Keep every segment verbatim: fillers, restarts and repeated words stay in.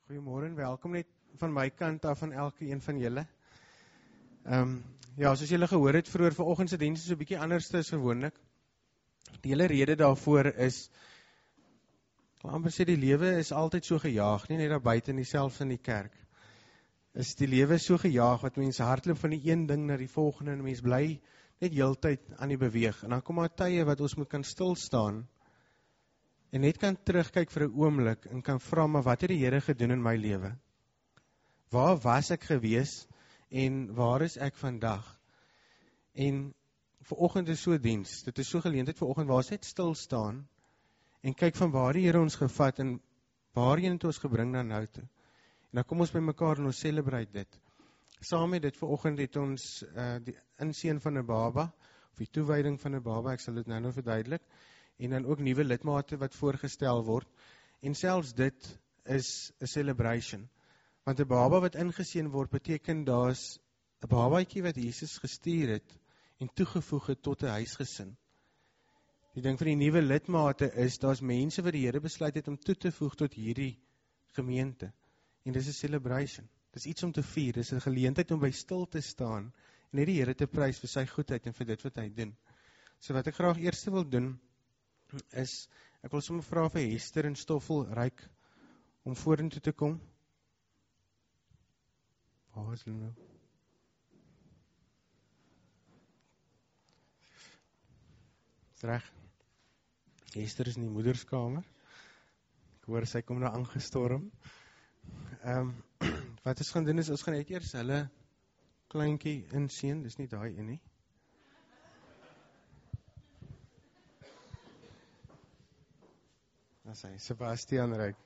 Goeiemôre en welkom net van my kant af van elke een van julle. Um, ja, soos julle gehoor het vroeër, vanoggend se diens is 'n bietjie anders as gewoonlik. Die hele rede daarvoor is, ek wil amper sê die lewe is altyd so gejaag, nie net daar buite nie, selfs in die kerk. Is die lewe so gejaag, wat mense hardloop van die een ding na die volgende, en mense bly net heeltyd aan die beweeg. En dan kom daar tye wat ons moet kan stil staan, en net kan terugkyk vir 'n oomblik, en kan vra, maar wat het die Here gedoen in my lewe? Waar was ek gewees, en waar is ek vandag? En vanoggend is so diens, dit is so geleentheid vanoggend, waar ons net stil staan, en kyk van waar die Here ons gevat, en waarheen het ons gebring na nou toe. En dan kom ons by mekaar en ons celebrate dit. Saam met dit vanoggend het ons uh, die inseën van 'n baba, of die toewyding van 'n baba, ek sal dit nou nou verduidelik, en dan ook nuwe lidmate wat voorgestel word, en selfs dit is 'n celebration, want 'n baba wat ingeseën word, beteken daar's 'n babaatjie wat Jesus gestuur het, en toegevoeg het tot 'n huisgesin. Die ding van die nuwe lidmate is, daar's mense wat die Here besluit het om toe te voeg tot hierdie gemeente, en dis 'n celebration, dis iets om te vier, dis 'n geleentheid om by stil te staan, en net die Here te prys vir sy goedheid, en vir dit wat hy doen. So wat ek graag eers wil doen, is, ek wil sommer vra vir Hester en Stoffel Ryk, om vorentoe te kom. Waar is hulle nou? Is reg. Hester is in die moederskamer. Ek hoor sy kom nou aangestorm. Um, wat ons gaan doen is, ons gaan net eers hulle kleintjie inseën, dis nie daai een nie. Dis hy, Sebastian Ryk.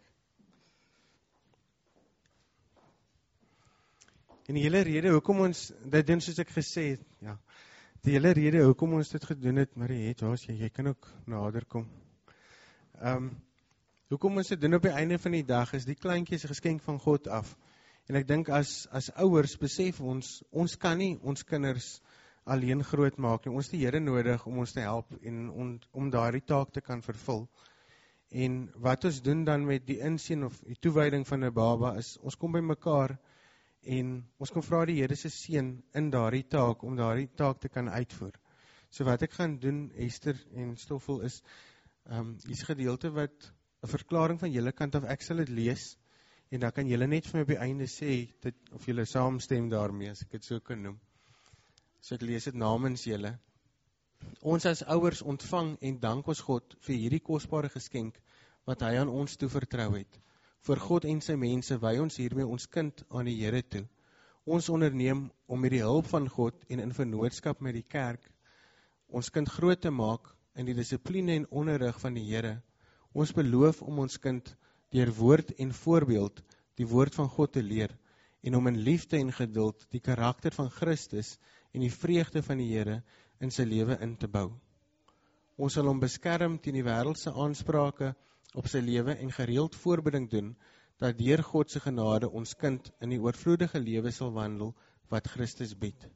En die hele rede, hoekom ons dit doen, soos ek gesê het, ja, die hele rede, hoekom ons dit gedoen het, Mariet, waar is jy, jy kan ook nader kom. Um, hoekom ons dit doen op die einde van die dag, is die kleintjie is 'n geskenk van God af. En ek dink as, as ouers besef ons, ons kan nie ons kinders alleen groot maak nie, ons het die Here nodig om ons te help, en om, om daardie taak te kan vervul. En wat ons doen dan met die inseën of die toewyding van 'n baba is, ons kom by mekaar en ons kom vra die Here se seën in daardie taak, om daardie taak te kan uitvoer. So wat ek gaan doen, Esther en Stoffel, is, um, is gedeelte wat, 'n verklaring van julle kant af, ek sal dit lees, en dan kan julle net vir my op die einde sê, dit, of julle saamstem daarmee, as ek dit so kan noem. So ek lees dit namens julle. Ons as ouers ontvang en dank ons God vir hierdie kosbare geskenk wat hy aan ons toevertrou het. Voor God en sy mense wy ons hiermee ons kind aan die Here toe. Ons onderneem om met die hulp van God en in vennootskap met die kerk ons kind groot te maak in die dissipline en onderrig van die Here. Ons beloof om ons kind deur woord en voorbeeld die woord van God te leer en om in liefde en geduld die karakter van Christus en die vreugde van die Here in sy lewe in te bou. Ons sal hom beskerm teen die wêreldse aansprake op sy lewe en gereeld voorbeding doen, dat deur God se genade ons kind in die oorvloedige lewe sal wandel, wat Christus bied.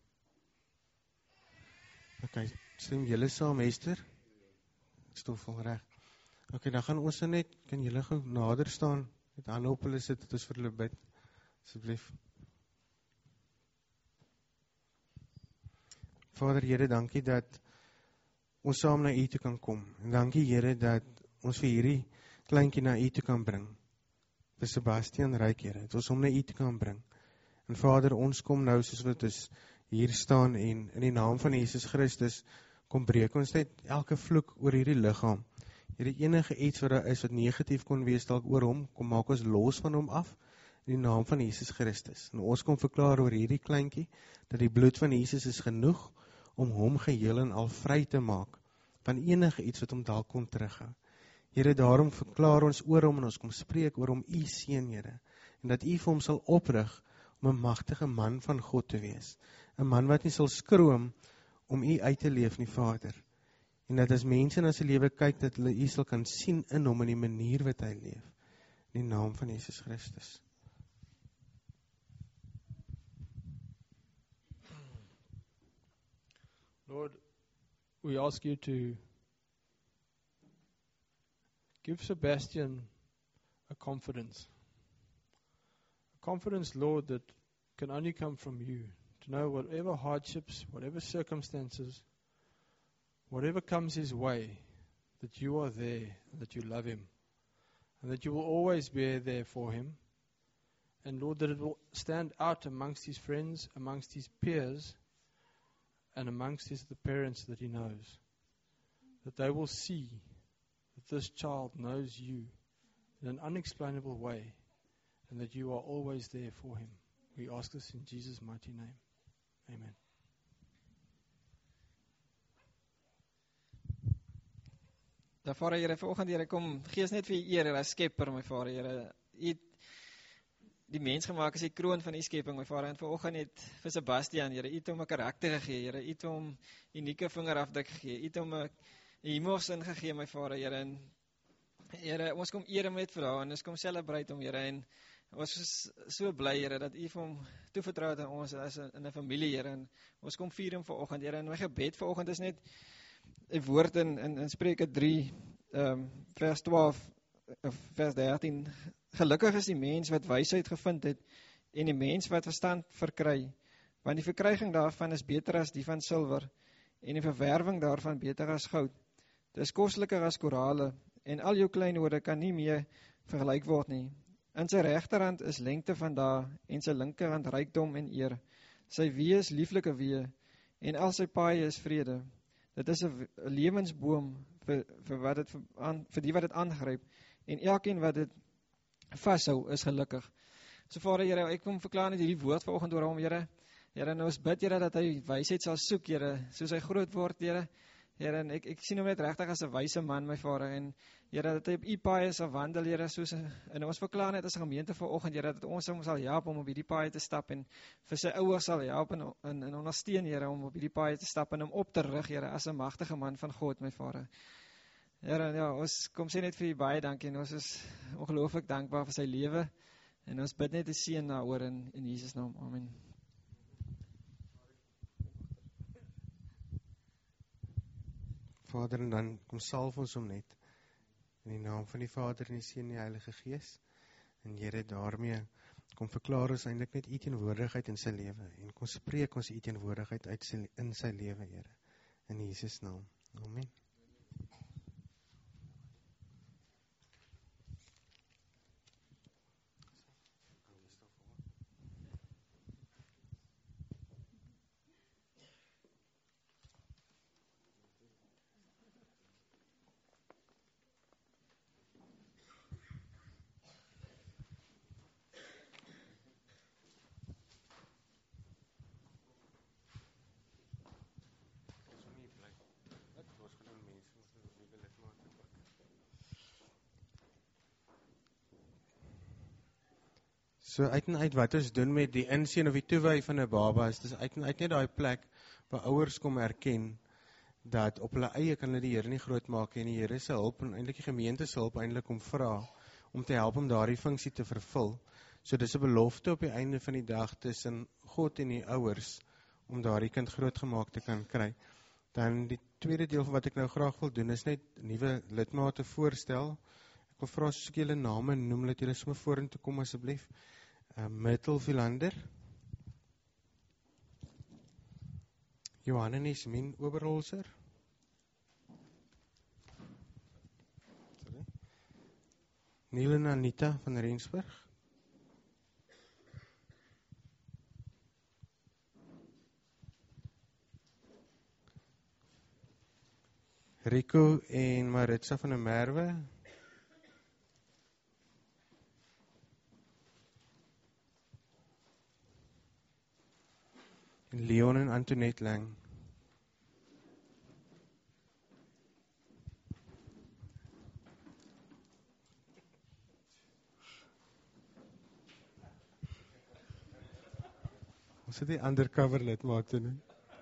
Ok, stem julle saam, Hester? Stoffel reg. Ok, dan gaan ons net, kan julle gou nader staan, met hande op hulle sit, het ons vir hulle bid, asseblief. Vader, Here, dankie dat ons saam na U toe kan kom. En dankie, Here, dat ons vir hierdie kleintjie na U toe kan bring. Vir Sebastian Ryk, Here, dat ons hom na U toe kan bring. En Vader, ons kom nou soos wat ons hier staan en in die naam van Jesus Christus kom breek ons net elke vloek oor hierdie liggaam. Here, enige iets wat daar is wat negatief kon wees dalk oor hom, kom maak ons los van hom af in die naam van Jesus Christus. En ons kom verklaar oor hierdie kleintjie dat die bloed van Jesus is genoeg om hom geheel en al vry te maak van enige iets wat hom dalk kon terughou. Here, daarom verklaar ons oor hom en ons kom spreek oor hom U seën, Here, en dat U vir hom sal oprig om 'n magtige man van God te wees, 'n man wat nie sal skroom om U uit te leef nie, Vader, en dat as mense na sy lewe kyk, dat hulle U sal kan sien in hom in die manier wat hy leef, in die naam van Jesus Christus. Lord, we ask you to give Sebastian a confidence confidence, Lord, that can only come from you. To know whatever hardships, whatever circumstances, whatever comes his way, that you are there, that you love him, and that you will always be there for him. And Lord, that it will stand out amongst his friends, amongst his peers, and amongst his, the parents that he knows. That they will see that this child knows you in an unexplainable way, and that you are always there for him. We ask this in Jesus' mighty name. Amen. Ja, Vader, Here, vanoggend, Here, kom, gee ons net vir U eer, as skepper, my Vader, Here. U het die mens gemaak as die kroon van U skepping, my Vader, en vanoggend het vir Sebastian, Here, U het hom 'n karakter gegee, Here, U het hom unieke vingerafdruk gegee, U het hom 'n humorsin gegee, my Vader, Here, en Here, ons kom eer hom net vir haar, en ons kom celebrate hom, Here, en ons is so bly, Here, dat U vir hom toevertrou het aan ons as 'n in 'n familie, Here, en ons kom vier hom vanoggend, Here, en my gebed vanoggend is net 'n woord in in, in Spreuke drie, um, vers twaalf of vers dertien. Gelukkig is die mens wat wysheid gevind het en die mens wat verstand verkry, want die verkryging daarvan is beter as die van silwer en die verwerwing daarvan beter as goud. Dit is kostliker as korale en al jou kleinode kan nie meer vergelyk word nie. In sy regterhand is lengte van dae en sy linkerhand rykdom en eer. Sy weë is lieflike weë en al sy paaie is vrede. Dit is 'n lewensboom vir vir wat dit aan vir die wat dit aangryp en elkeen wat dit vashou is gelukkig. So Vader, Here, ek kom verklaar net hierdie woord vanoggend oor hom, Here. Here, en ons bid, Here, dat hy wysheid sal soek, Here, soos hy groot word, Here. Here, en ek ek sien hom net regtig as 'n wyse man, my Vader, en Here, dat hy op U paaie sal wandel, Here, soos en ons verklaar net as 'n gemeente vanoggend, Here, dat ons hom sal help om op hierdie paaie te stap en vir sy ouers sal help en en, en ondersteun, Here, om op hierdie paaie te stap en hom op te rig, Here, as 'n magtige man van God, my Vader. Here, ja, ons kom sê net vir U baie dankie en ons is ongelooflik dankbaar vir sy lewe en ons bid net 'n seën daaroor in in Jesus naam. Amen. Vader, en dan kom salf ons hom net in die naam van die Vader en die Seun en die Heilige Gees. En Here, daarmee kom verklaar ons eintlik net U teenwoordigheid in sy lewe en kom spreek ons U teenwoordigheid uit sy, in sy lewe, Here. In Jesus naam. Amen. So uit en uit wat ons doen met die insien of die toewy van 'n baba is, dis uit en uit net daai plek waar ouers kom erken dat op hulle eie kan hulle die Here nie groot maak en die Here se hulp en eintlik die gemeente se hulp eintlik om vra om te help om daardie funksie te vervul. So dis 'n belofte op die einde van die dag tussen God en die ouers om daardie kind groot gemaak te kan kry. Dan die tweede deel van wat ek nou graag wil doen is net nuwe lidmate voorstel. Ek wil vra as ek julle name noem dat julle sommer vorentoe kom asseblief. Uh, Myrtle Philander, Johannes Min Oberholzer, Neil en Anita van Rensburg, Rico en Maritza van der Merwe, Leon en Antoinette Lang. Ons het die undercover lidmate nie.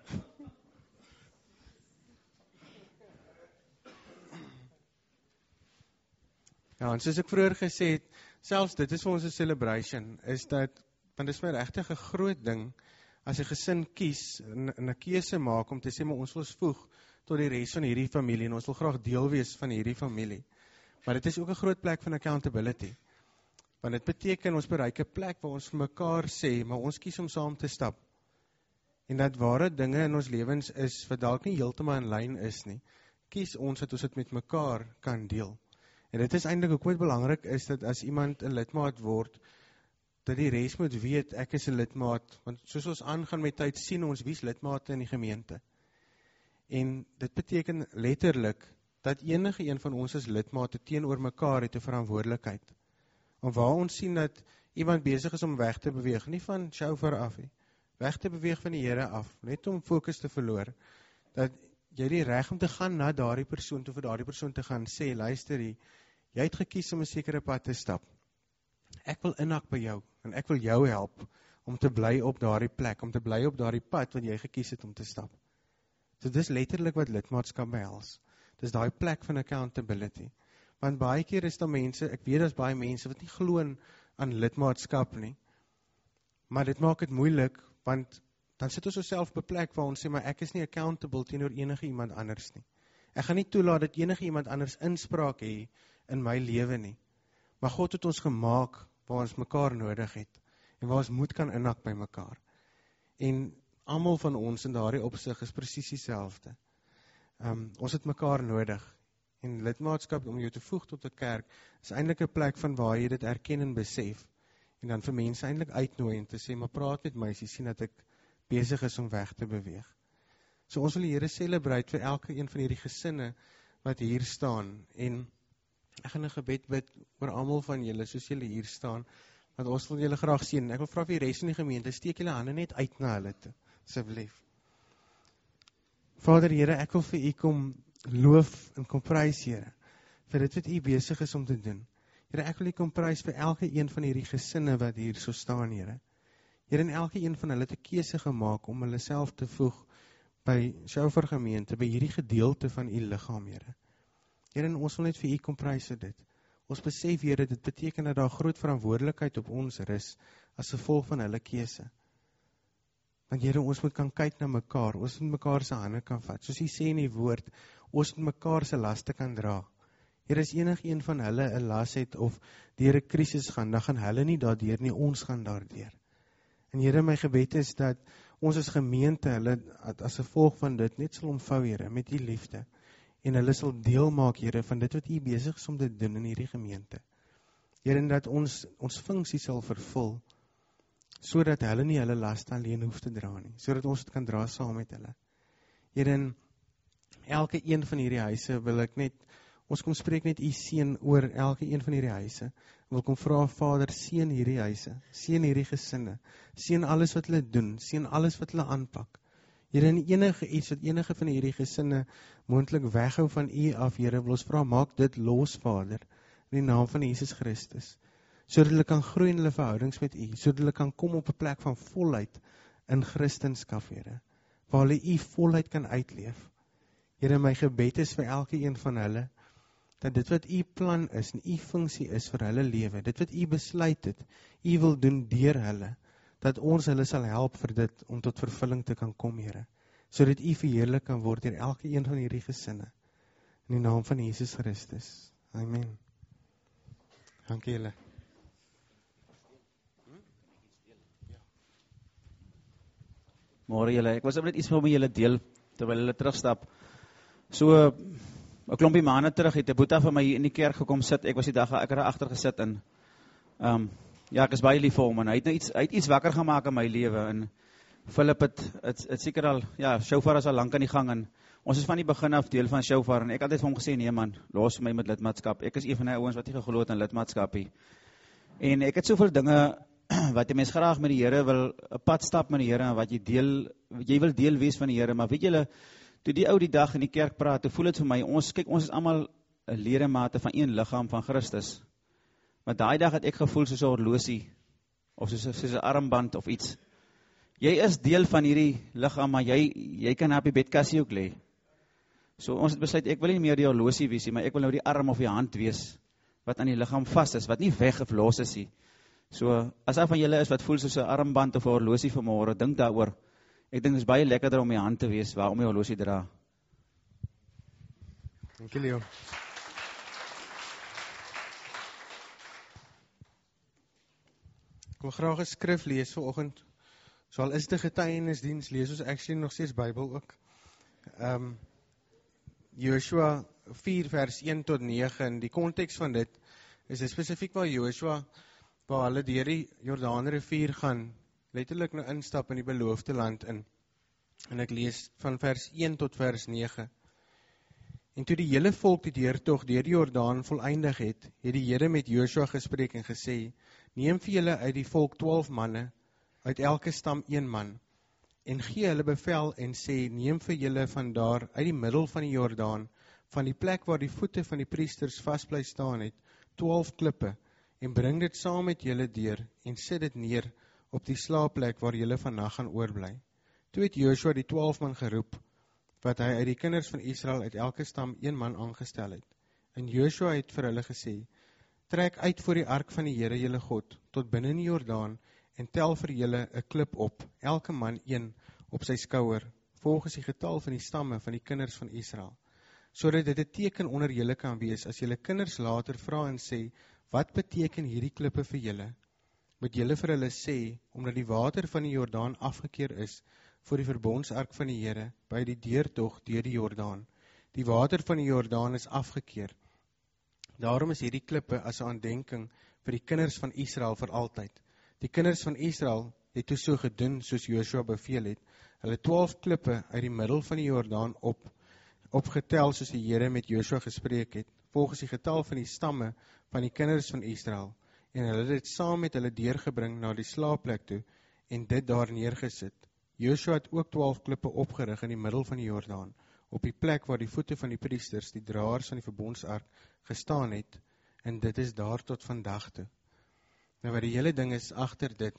Ja, en soos ek vroeër gesê het, selfs dit is vir ons 'n celebration, is dat, want dit is my regtig 'n groot ding, as 'n gesin kies, en 'n keuse maak om te sê, maar ons wil ons voeg tot die res van hierdie familie, en ons wil graag deel wees van hierdie familie. Maar dit is ook 'n groot plek van accountability. Want dit beteken ons bereik 'n plek waar ons vir mekaar sê, maar ons kies om saam te stap. En dat ware dinge in ons lewens is, wat dalk nie heeltemal in lyn is nie, kies ons dat ons dit met mekaar kan deel. En dit is eintlik ook wat belangrik is, dat as iemand 'n lidmaat word, dat die res moet weet, ek is 'n lidmaat, want soos ons aangaan met tyd, sien ons wie's lidmate in die gemeente. En dit beteken letterlik, dat enige een van ons as lidmate teenoor mekaar het 'n verantwoordelikheid. En waar ons sien dat iemand besig is om weg te beweeg, nie van shofar af nie, weg te beweeg van die Here af, net om fokus te verloor, dat jy die reg om te gaan na daardie persoon, toe vir daardie persoon te gaan sê, luister jy, jy het gekies om 'n sekere pad te stap. Ek wil inhak by jou, en ek wil jou help, om te bly op daardie plek, om te bly op daardie pad, wat jy gekies het om te stap. So dis letterlik wat lidmaatskap behels. Dis daai plek van accountability. Want baie keer is daar mense, ek weet daar's baie mense, wat nie glo aan lidmaatskap nie, maar dit maak dit moeilik, want dan sit ons osself op 'n plek waar ons sê, maar ek is nie accountable teenoor enige iemand anders nie. Ek gaan nie toelaat dat enige iemand anders inspraak hê in my lewe nie. Maar God het ons gemaak waar ons mekaar nodig het, en waar ons moet kan inhak by mekaar. En almal van ons in daardie opsig is presies dieselfde. Um, ons het mekaar nodig, en lidmaatskap om jou te voeg tot 'n kerk, is eintlik 'n plek van waar jy dit erken en besef, en dan vir mense eintlik uitnooi en te sê, maar praat met my, as jy sien dat ek besig is om weg te beweeg. So ons wil die Here celebrate vir elke een van hierdie gesinne wat hier staan, en ek gaan 'n gebed bid oor almal van julle, soos julle hier staan, want ons wil julle graag sien. Ek wil vra vir die res van die gemeente, steek julle hande net uit na hulle toe, asseblief. Vader Here, ek wil vir u kom loof en kom prys, Here, vir dit wat u besig is om te doen. Here, ek wil u kom prys vir elke een van hierdie gesinne wat hier so staan, Here. Here, en elke een van hulle het 'n keuse gemaak om hulle self te voeg by Shofar gemeente, by hierdie gedeelte van u liggaam, Here. Here, en ons wil net vir u kom prys vir dit. Ons besef, Here, dit beteken dat daar groot verantwoordelikheid op ons rus, as gevolg van hulle keuse. Want Here, ons moet kan kyk na mekaar, ons moet mekaar se hande kan vat, soos u sê in die woord, ons moet mekaar se laste kan dra. Here, as enige een van hulle 'n las het, of deur 'n krisis gaan, dan gaan hulle nie daardeur nie, ons gaan daardeur. En Here, my gebed is dat ons as gemeente, hulle as gevolg van dit, net sal omvou, Here, met u liefde, en hulle sal deel maak, Here, van dit wat u besig is om te doen in hierdie gemeente. Here, en dat ons, ons funksie sal vervul, sodat hulle nie hulle laste alleen hoef te dra nie, sodat ons dit kan dra saam met hulle. Here, in elke een van hierdie huise wil ek net, ons kom spreek net u seën oor elke een van hierdie huise, wil kom vra, Vader, seën hierdie huise, seën hierdie gesinne, seën alles wat hulle doen, seën alles wat hulle aanpak. Here, in enige iets wat enige van hierdie gesinne moontlik weghou van u af, Here, wil ons vra, maak dit los, Vader, in die naam van Jesus Christus, sodat hulle kan groei in hulle verhoudings met u, sodat hulle kan kom op 'n plek van volheid in Christendom, Here, waar hulle u volheid kan uitleef. Here, my gebed is vir elke een van hulle, dat dit wat u plan is, en u funksie is vir hulle lewe, dit wat u besluit het, u wil doen deur hulle, dat ons hulle sal help vir dit, om tot vervulling te kan kom, Here, sodat u verheerlik kan word deur elke een van hierdie gesinne, in die naam van Jesus Christus. Amen. Dankie julle. Môre julle, ek was net iets met julle deel, terwyl hulle terugstap. So, 'n klompie maande terug het 'n boeta vir my hier in die kerk gekom sit, ek was die dag, ek het daar agter gesit, en, um, ja, ek is baie lief vir hom, en hy het, nou iets, hy het iets wakker gemaak in my lewe, en Philip het, het, het seker al, ja, Shofar is al lank aan die gang, en ons is van die begin af deel van Shofar, en ek het altyd vir hom gesê, nee man, los my met lidmaatskap, ek is een van die ouens wat nie geglo het in lidmaatskap nie. En ek het soveel dinge, wat die mens graag met die Here wil, 'n pad stap met die Here, wat jy deel, jy wil deel wees van die Here, maar weet julle, toe die ou die dag in die kerk praat, toe voel dit vir my, ons, kyk, ons is almal ledemate van een liggaam van Christus. Maar daai dag het ek gevoel soos 'n horlosie, of soos, soos 'n armband of iets. Jy is deel van hierdie liggaam, maar jy, jy kan op die bedkassie ook lê. So ons het besluit, ek wil nie meer die horlosie wees nie, maar ek wil nou die arm of die hand wees, wat aan die liggaam vas is, wat nie weg of los is nie. So, as daar van julle is wat voel soos 'n armband of 'n horlosie vanmôre, dink daaroor. Ek dink dit is baie lekkerder om die hand te wees, waar om die horlosie dra. Dankie Leo. Ek wil graag 'n skrif lees vanoggend. So al is dit 'n getuienisdiens, lees ons actually nog steeds Bybel ook. Ehm um, Joshua vier vers een tot nege, en die konteks van dit is spesifiek waar Joshua, waar hulle deur die Jordaanrivier gaan, letterlik nou instap in die beloofde land in. En ek lees van vers een tot vers nege. En toe die hele volk die deurtog deur die Jordaan voleindig het, het die Here met Joshua gespreek en gesê: Neem vir julle uit die volk twaalf manne, uit elke stam een man, en gee hulle bevel en sê: Neem vir julle van daar uit die middel van die Jordaan, van die plek waar die voete van die priesters vas bly staan het, twaalf klippe, en bring dit saam met julle deur, en sit dit neer op die slaapplek waar julle vannag gaan oorbly. Toe het Joshua die twaalf man geroep, wat hy uit die kinders van Israel uit elke stam een man aangestel het. En Joshua het vir hulle gesê: Trek uit voor die ark van die Here julle God, tot binne in die Jordaan, en tel vir julle 'n klip op, elke man een op sy skouer, volgens die getal van die stamme van die kinders van Israel, sodat dit 'n teken onder julle kan wees, as julle kinders later vra en sê: Wat beteken hierdie klippe vir julle? Moet julle vir hulle sê, omdat die water van die Jordaan afgekeer is, voor die verbondsark van die Here, by die deurtog deur die Jordaan. Die water van die Jordaan is afgekeer. Daarom is hierdie klippe as 'n aandenking vir die kinders van Israel vir altyd. Die kinders van Israel het toe so gedoen soos Joshua beveel het. Hulle twaalf klippe uit die middel van die Jordaan op, opgetel soos die Here met Joshua gespreek het, volgens die getal van die stamme van die kinders van Israel. En hulle het dit saam met hulle deurgebring na die slaapplek toe, en dit daar neergesit. Joshua het ook twaalf klippe opgerig in die middel van die Jordaan, op die plek waar die voete van die priesters, die draers van die verbondsark, gestaan het, en dit is daar tot vandag toe. Nou wat die hele ding is agter dit,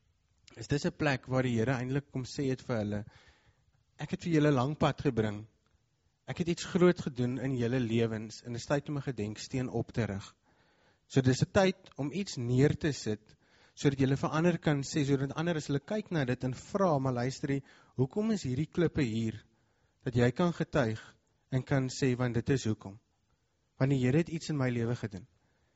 is dis 'n plek waar die Here eintlik kom sê het vir hulle: Ek het vir julle lang pad gebring, ek het iets groot gedoen in julle lewens, en dit is tyd om 'n gedenksteen op te rig. So dis 'n tyd om iets neer te sit, sodat julle vir ander kan sê, sodat ander as hulle kyk na dit en vra, maar luister, hoekom is hierdie klippe hier, dat jy kan getuig en kan sê, want dit is hoekom. Want die Here het iets in my lewe gedoen.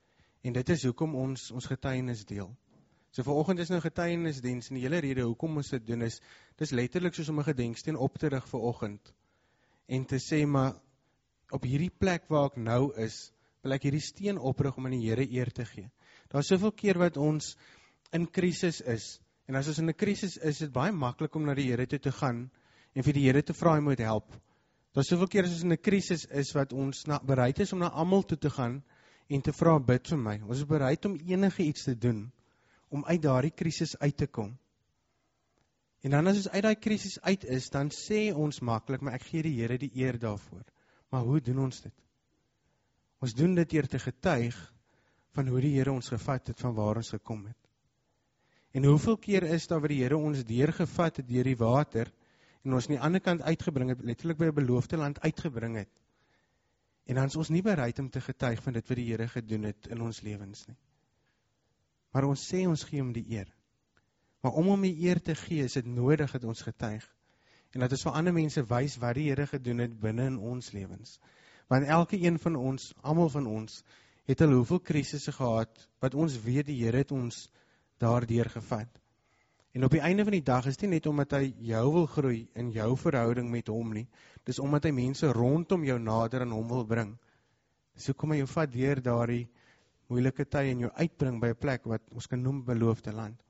En dit is hoekom ons ons getuienis deel. So vanoggend is nou getuienisdiens, en die hele rede hoekom ons dit doen is, dis letterlik soos om 'n gedenksteen op te rig vanoggend, en te sê, maar op hierdie plek waar ek nou is, wil ek hierdie steen oprig om aan die Here eer te gee. Daar is soveel keer wat ons in krisis is, en as ons in 'n krisis is, is dit baie maklik om na die Here toe te gaan, en vir die Here te vra, hy moet help. Daar is soveel keer as ons in 'n krisis is, wat ons na, bereid is om na almal toe te gaan, en te vra, bid vir my. Ons is bereid om enige iets te doen, om uit daardie krisis uit te kom. En dan as ons uit daai krisis uit is, dan sê ons maklik, maar ek gee die Here die eer daarvoor. Maar hoe doen ons dit? Ons doen dit deur te getuig van hoe die Here ons gevat het, van waar ons gekom het. En hoeveel keer is daar waar die Here ons deurgevat het deur die water, en ons aan die ander kant uitgebring het, letterlik by 'n beloofde land uitgebring het. En dan is ons nie bereid om te getuig van dit wat die Here gedoen het in ons lewens nie. Maar ons sê ons gee hom die eer. Maar om hom die eer te gee, is dit nodig dat ons getuig. En dat ons vir ander mense wys wat die Here gedoen het binne in ons lewens. Want elke een van ons, almal van ons, het al hoeveel krisisse gehad, wat ons weet die Here het ons daardeur gevat. En op die einde van die dag is dit nie net omdat hy jou wil groei in jou verhouding met hom nie, dis omdat hy mense rondom jou nader aan hom wil bring. Dis hoekom hy jou vat deur daardie moeilike tye en jou uitbring by 'n plek wat ons kan noem beloofde land.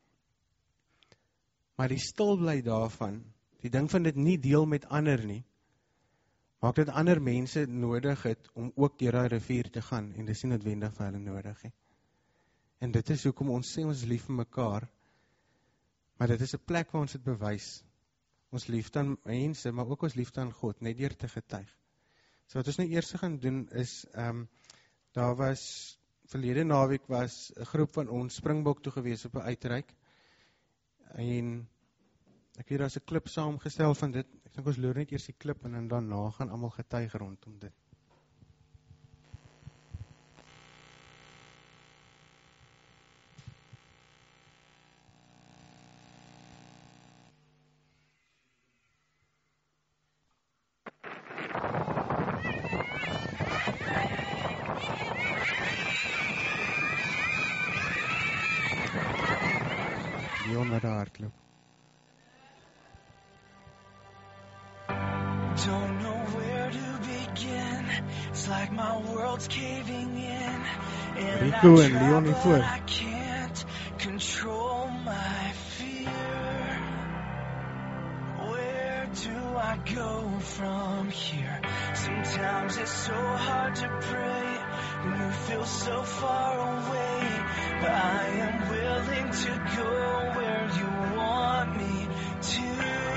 Maar die stil bly daarvan, die ding van dit nie deel met ander nie, maak dit ander mense nodig het om ook deur daai rivier te gaan, en dis nie noodwendig vir hulle nodig nie. En dit is hoekom ons sê ons lief vir mekaar, maar dit is 'n plek waar ons dit bewys. Ons liefde aan mense, maar ook ons liefde aan God, net deur te getuig. So wat ons nou eers gaan doen is, um, daar was, verlede naweek was 'n groep van ons Springbok toe gewees op 'n uitreik, en ek weet daar's 'n klip saamgestel van dit. Ek dink ons loer net eers die klip, en dan daarna gaan almal getuig rondom dit. Leon wat daar hardloop. Don't know where to begin. It's like my world's caving in. And Rico I en try, Leon hier but voor. I can't control my fear. Where do I go from here? Sometimes it's so hard to pray when you feel so far away. But I am willing to go where you want me to.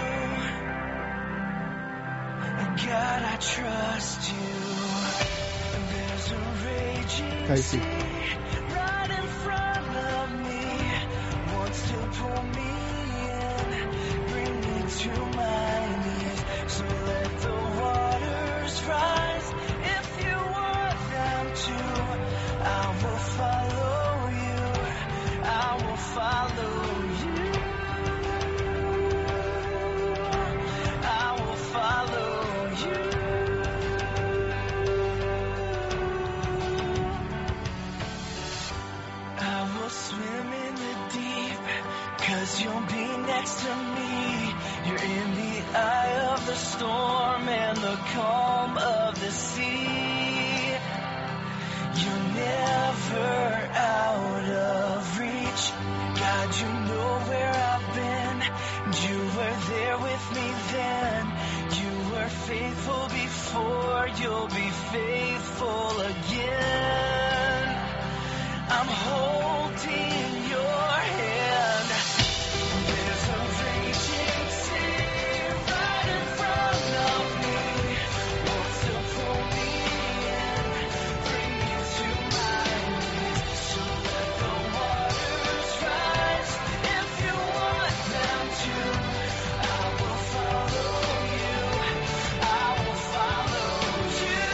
God, I trust you. There's a raging Casey. sea right in front of me. Wants to pull me in, bring me to my knees. So let the waters rise if you want them to. I will follow you. I will follow you. I will follow you. I will swim in the deep, 'cause you'll be next to me. You're in the eye of the storm and the calm of the sea. You're never out of reach. God, you know where I've been. You were there with me then. You were faithful before, you'll be faithful again. I'm holding your hand. There's a raging sea right in front of me. Wants to pull me in, bring me to my knees. So let the waters rise if you want them to. I will follow you. I will follow you.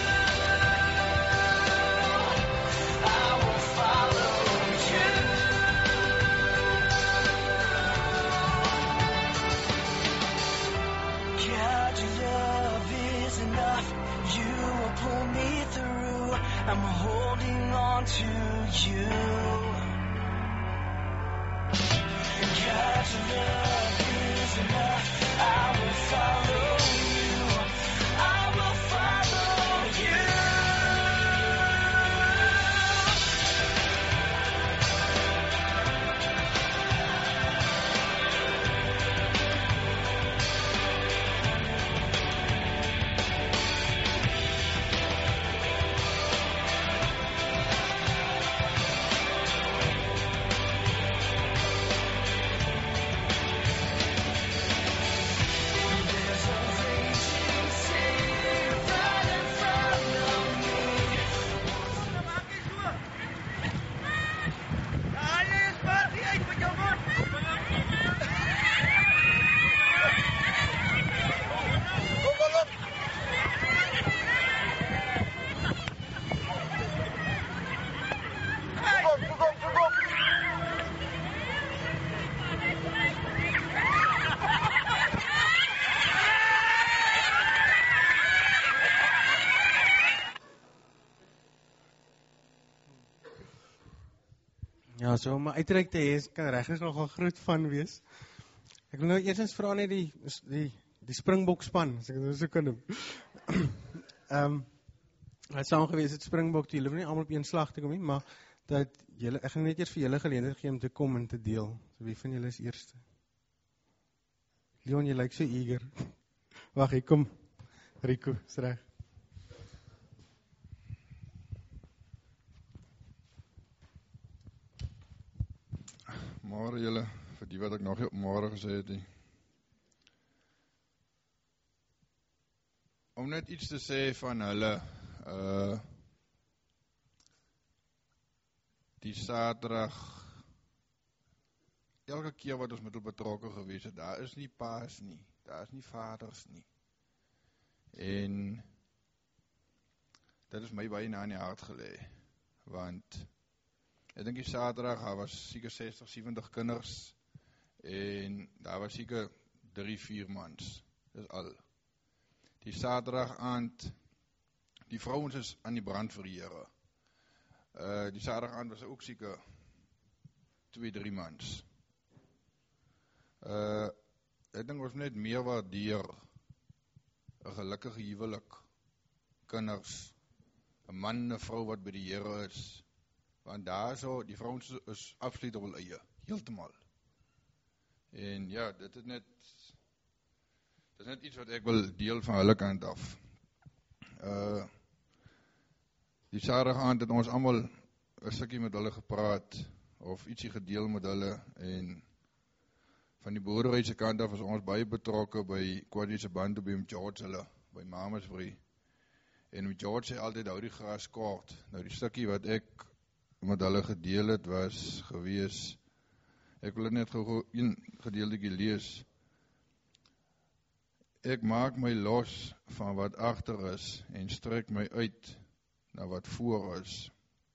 I will follow you. God, your love is enough. You will pull me through. I'm holding on to you. God, your love is enough. I will follow you. I will follow you. There's a raging sea right in front of me. Ja, so om 'n uitreik te hê, is- kan regtig nogal groot van wees. Ek wil nou eers vra net die die die Springbok span, as ek dit so kan noem. Ehm um, Hy saam gewees het Springbok toe, julle hoef nie almal op een slag te kom nie, maar dat julle, ek gaan net eers vir julle geleentheid gee om te kom en te deel. So wie van julle is eerste? Leon, jy lyk so eager. Wag, hier kom. Rico, is reg. Môre julle, vir die wat ek nog nie op môre gesê het nie. Om net iets te sê van hulle, uh, die Saterdag, elke keer wat ons met hulle betrokke gewees het, daar is nie paas nie, daar is nie vaders nie. En dit is my baie na in die hart gelê, want ek dink die Saterdag, daar was seker sestig, sewentig kinders, en daar was seker drie, vier mans, dis al. Die Saterdag aand, die vrouens is aan die brand vir die Here. Uh, die Saterdag aand was ook seker twee, drie mans. Uh, ek dink ons net meer waardeer 'n gelukkige huwelik, kinders, 'n man en 'n vrou wat by die Here is, want daar so, die vrouens is absoluut op hul eie, heeltemal. En ja, dit is net, dit is net iets wat ek wil deel van hulle kant af. Uh, die Saterdag aand het ons almal 'n stukkie met hulle gepraat, of ietsie gedeel met hulle, en van die boerderyse kant af is ons baie betrokke by Kwadie se band by George hulle, by Mamasbury. En George sê altyd, hou die gras kort. Nou die stukkie wat ek met hulle gedeel het, was gewees, ek wil net gou een gedeeltjie lees. Ek maak my los van wat agter is, en strek my uit na wat voor is.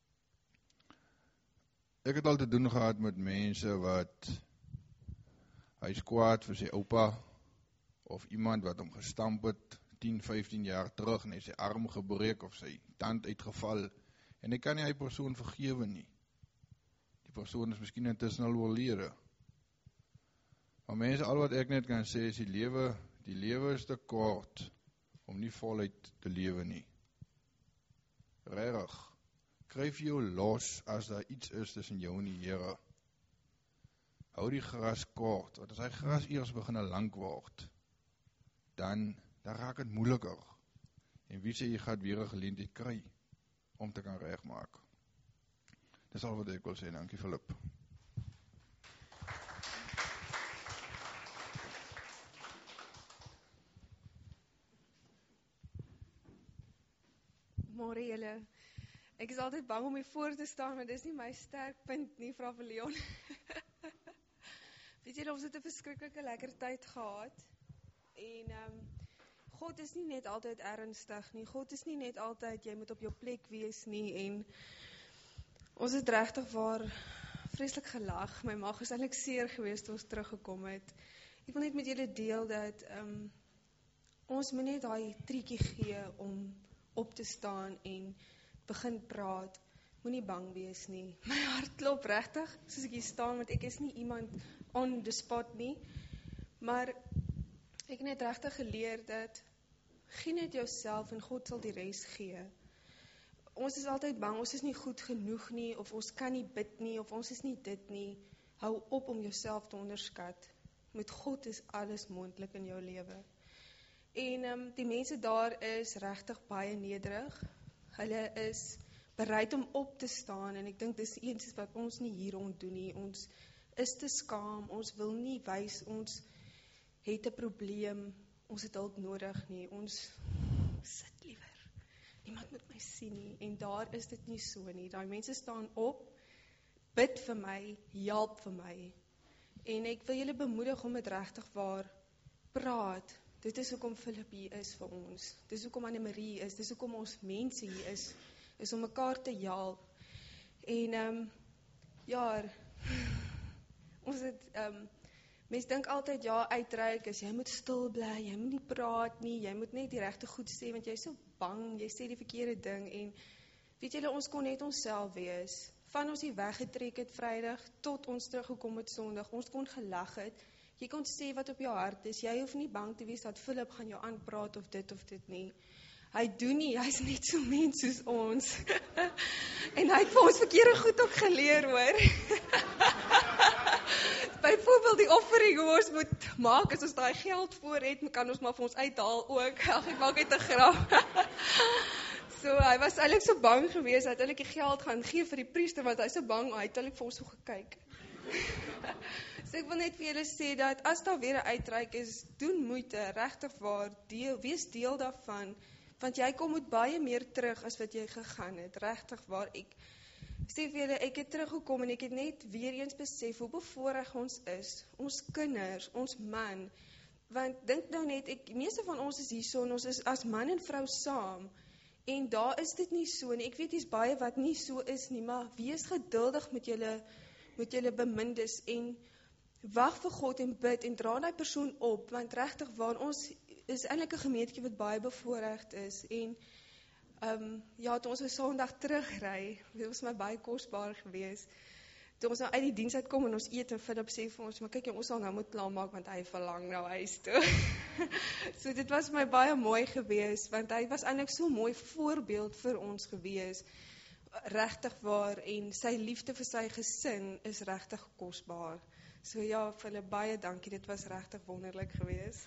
Ek het al te doen gehad met mense wat, hy is kwaad vir sy oupa, of iemand wat hom gestamp het, tien, vyftien jaar terug, en hy sy arm gebreek, of sy tand uitgeval, en hy kan nie hy persoon vergewe nie. Die persoon is miskien intussen al oorlede. Maar mense, al wat ek net kan sê, is die lewe, die lewe is te kort, om nie voluit te lewe nie. Regtig, kryf jou los, as daar iets is tussen jou en die Here. Hou die gras kort, want as hy gras eers begin lank word, dan, dan raak het moeiliker. En wie sê, jy gaat weer 'n geleentheid kry, om te kan regmaak. Dis al wat ek wil sê, dankie Philip. Môre julle. Ek is altyd bang om hier voor te staan, maar dis nie my sterk punt nie, vra vir Leon. Weet julle, ons het 'n verskriklike lekker tyd gehad. En um, God is nie net altyd ernstig nie. God is nie net altyd, jy moet op jou plek wees nie. En ons het regtig waar vreeslik gelag. My maag is eintlik seer geweest toe ons teruggekom het. Ek wil net met julle deel dat um, ons moet net daai triekie gee om op te staan en begin praat. Moenie bang wees nie. My hart klop regtig soos ek hier staan, want ek is nie iemand on the spot nie. Maar ek het net regtig geleer dat gee net jouself en God sal die res gee. Ons is altyd bang, ons is nie goed genoeg nie, of ons kan nie bid nie, of ons is nie dit nie. Hou op om jouself te onderskat. Met God is alles moontlik in jou lewe. En um, die mense daar is regtig baie nederig. Hulle is bereid om op te staan, en ek dink dis iets wat ons nie hier rond doen nie. Ons is te skaam, ons wil nie wys, ons het 'n probleem, ons het hulp nodig nie, ons sit liewer. Niemand moet my sien nie, en daar is dit nie so nie. Daai mense staan op, bid vir my, help vir my. En ek wil julle bemoedig om dit regtig waar praat. Dit is hoekom Philip hier is vir ons. Dit is hoekom Anne-Marie is. Dit is hoekom ons mense hier is. Is om mekaar te help. En um, ja, ons het, um, mens dink altyd, ja, uitreik is, jy moet stil bly, jy moet nie praat nie, jy moet net die regte goed sê, want jy is so bang, jy sê die verkeerde ding. En weet julle, ons kon net onsself wees. Van ons hier weggetrek het Vrydag, tot ons teruggekom het Sondag, ons kon gelag het. Jy kon sê wat op jou hart is. Jy hoef nie bang te wees dat Philip gaan jou aanpraat of dit of dit nie. Hy doen nie, hy is net so mens soos ons. En hy het vir ons verkeerde goed ook geleer, hoor. Byvoorbeeld die offering hoe ons moet maak, as ons daai geld voor het, kan ons maar vir ons uithaal ook. Ag, ek maak net 'n grap. So, hy was eintlik so bang geweest, dat hy die geld gaan gee vir die priester, want hy is so bang, hy het eintlik vir ons so gekyk. So ek wil net vir julle sê dat as daar weer 'n uitreik is, doen moeite, regtig waar, deel, wees deel daarvan, want jy kom met baie meer terug as wat jy gegaan het, regtig waar. Ek sê vir julle, ek het teruggekom en ek het net weer eens besef hoe bevoorreg ons is, ons kinders, ons man, want dink nou net, ek, meeste van ons is hierso en ons is as man en vrou saam, en daar is dit nie so, en ek weet hier's baie wat nie so is nie, maar wees geduldig met julle, met julle bemindes, en wag vir God en bid, en dra die persoon op, want regtig waar, ons is eintlik 'n gemeenskap wat baie bevoorreg is, en um, ja, toe ons op Sondag terugry, dit was my baie kosbaar geweest, toe ons nou uit die diens uitkom en ons eet en Philip sê vir ons, maar kyk jy, ons sal nou moet klaarmaak want hy verlang nou huis toe. So dit was my baie mooi gewees, want hy was eintlik so mooi voorbeeld vir ons gewees, regtig waar, en sy liefde vir sy gesin is regtig kosbaar. So ja, Philip, baie dankie, dit was regtig wonderlik gewees.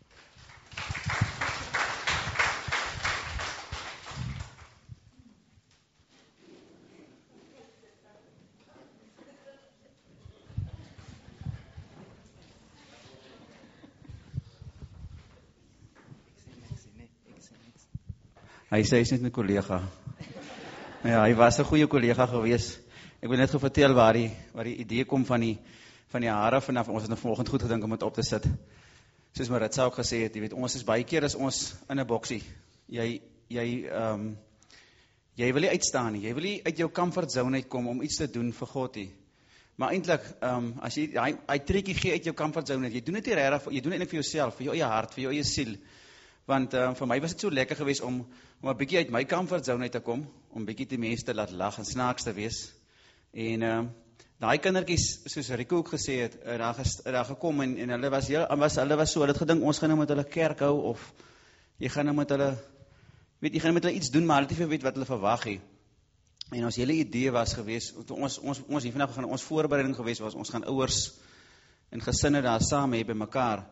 Hy sê hy is net 'n kollega. Ja, hy was 'n goeie kollega gewees. Ek wil net gou vertel waar die waar die idee kom van die van die hare vanaf. Ons het nou vanoggend goed gedink om dit op te sit. Soos Maritza ook gesê het, jy weet, ons is baie keer as ons in 'n boksie. Jy jy ehm um, jy wil nie uitstaan nie. Jy wil nie uit jou comfort zone uitkom om iets te doen vir God nie. Maar eintlik, ehm um, as jy hy, hy trekkie gee uit jou comfort zone, jy doen dit nie regtig, jy doen dit eintlik vir jouself, vir jou eie hart, vir jou eie siel. Want uh, vir my was dit so lekker geweest om om 'n bietjie uit my comfort zone uit te kom, om bietjie die mense te laat lag en snaaks te wees. En uh, daai kindertjies, soos Rico ook gesê het, uh, daar ges, daar gekom en en hulle was heel was hulle was so, hulle het gedink ons gaan nou met hulle kerk hou of jy gaan nou met hulle weet jy gaan met hulle iets doen, maar hulle het nie weet wat hulle verwag het. En ons hele idee was geweest, ons ons ons hier vandag gaan ons voorbereiding geweest was, ons gaan ouers en gesinne daar saam hê by mekaar.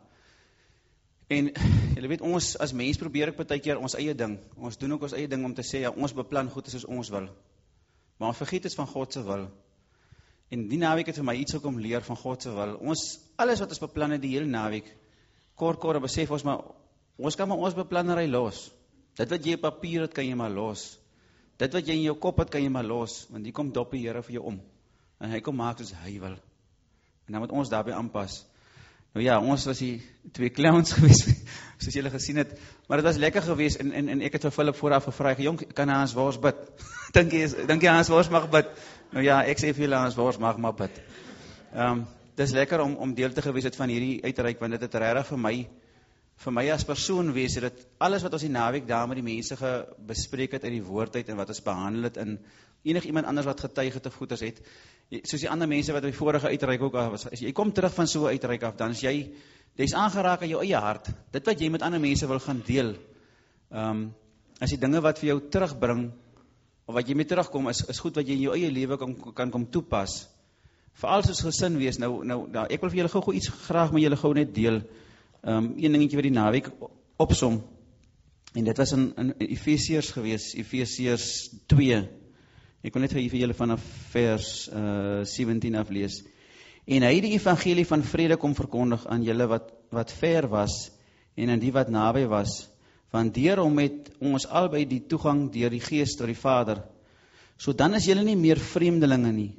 En julle weet, ons as mens probeer ek baie keer ons eie ding. Ons doen ook ons eie ding om te sê, ja, ons beplan goed soos ons wil. Maar ons vergeet dit van God se wil. En die naweek het vir my iets ook om leer van God se wil. Ons, alles wat ons beplan het die hele naweek, kort kort besef ons maar, ons kan maar ons beplannery los. Dit wat jy op papier het, kan jy maar los. Dit wat jy in jou kop het, kan jy maar los. Want die kom dop die Here vir jou om. En hy kom maak soos hy wil. En dan moet ons daarbij aanpas. Nou ja, ons was die twee clowns geweest, soos julle gesien het, maar het was lekker geweest, en, en, en ek het vir Philip vooraf gevraag, jong, kan Hans Wors bid? Dink jy, dink jy Hans Wors mag bid? Nou ja, ek sê vir julle, Hans Wors mag maar bid. Um, dit is lekker om, om deel te gewees het van hierdie uitreik, want dit het regtig vir my, vir my as persoon wees, dat alles wat ons die naweek daar met die mense bespreek het in die woordheid, en wat ons behandel het, en enig iemand anders wat getuig het of goeders het, soos die ander mense wat by vorige uitreik ook af was, as jy kom terug van so 'n uitreik af, dan is jy, jy is aangeraak aan jou eie hart, dit wat jy met ander mense wil gaan deel, um, as die dinge wat vir jou terugbring, of wat jy mee terugkom, is, is goed wat jy in jou eie lewe kan, kan kom toepas, veral soos gesin wees, nou, nou, nou ek wil vir julle gou gou iets graag met julle gou net deel, um, een dingetje wat die naweek opsom, en dit was in, in Efesiërs gewees, Efesiërs twee, ek wil net vir julle vanaf vers uh, sewentien af lees. En hy het die evangelie van vrede kom verkondig aan julle wat, wat ver was, en aan die wat naby was, want deur hom het ons albei die toegang deur die Gees tot die Vader. So dan is julle nie meer vreemdelinge nie.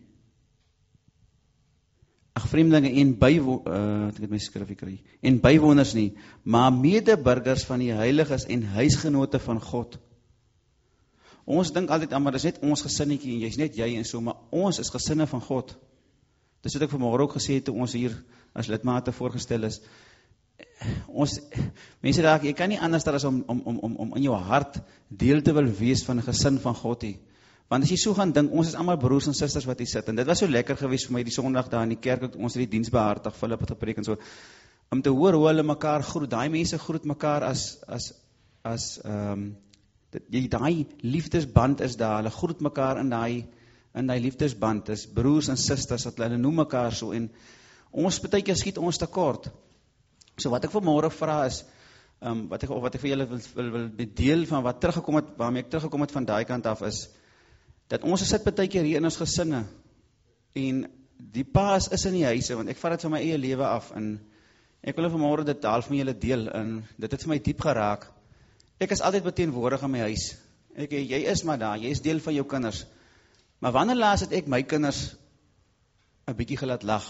Ag, vreemdelinge en bywo, uh, ek het my skrif kry, en bywoners nie, maar medeburgers van die heiliges en huisgenote van God. Ons dink altyd aan, maar dis net ons gesinnetjie, en jy's net jy en so, maar ons is gesinne van God. Dis wat ek vanmôre ook gesê het, toe ons hier as lidmate voorgestel is. Ons, mense daar, jy kan nie anders as om, om, om, om in jou hart deel te wil wees van 'n gesin van God nie. Want as jy so gaan dink, ons is almal broers en susters wat hier sit, en dit was so lekker geweest vir my die Sondag daar in die kerk, ons het die diens behartig, Philip het gepreek en so, om te hoor hoe hulle mekaar groet, daai mense groet mekaar as, as, as, um, die daai liefdesband is daar, hulle groet mekaar in daai in daai liefdesband, is broers en susters, wat hulle noem mekaar so, en ons baie keer skiet ons tekort. So wat ek vanmôre vra is, um, wat ek, of wat ek vir julle wil, wil, wil deel van wat teruggekom het, waarmee ek teruggekom het van daai kant af is, dat ons sit baie keer hier in ons gesinne, en die paas is in die huise, want ek vat dit van my eie lewe af, en ek wil vanmôre dit half met julle deel, en dit het vir my diep geraak. Ek is altyd beteenwoordig in my huis. Ek, jy is maar daar, jy is deel van jou kinders. Maar wanneer laas het ek my kinders 'n bietjie gelaat lag?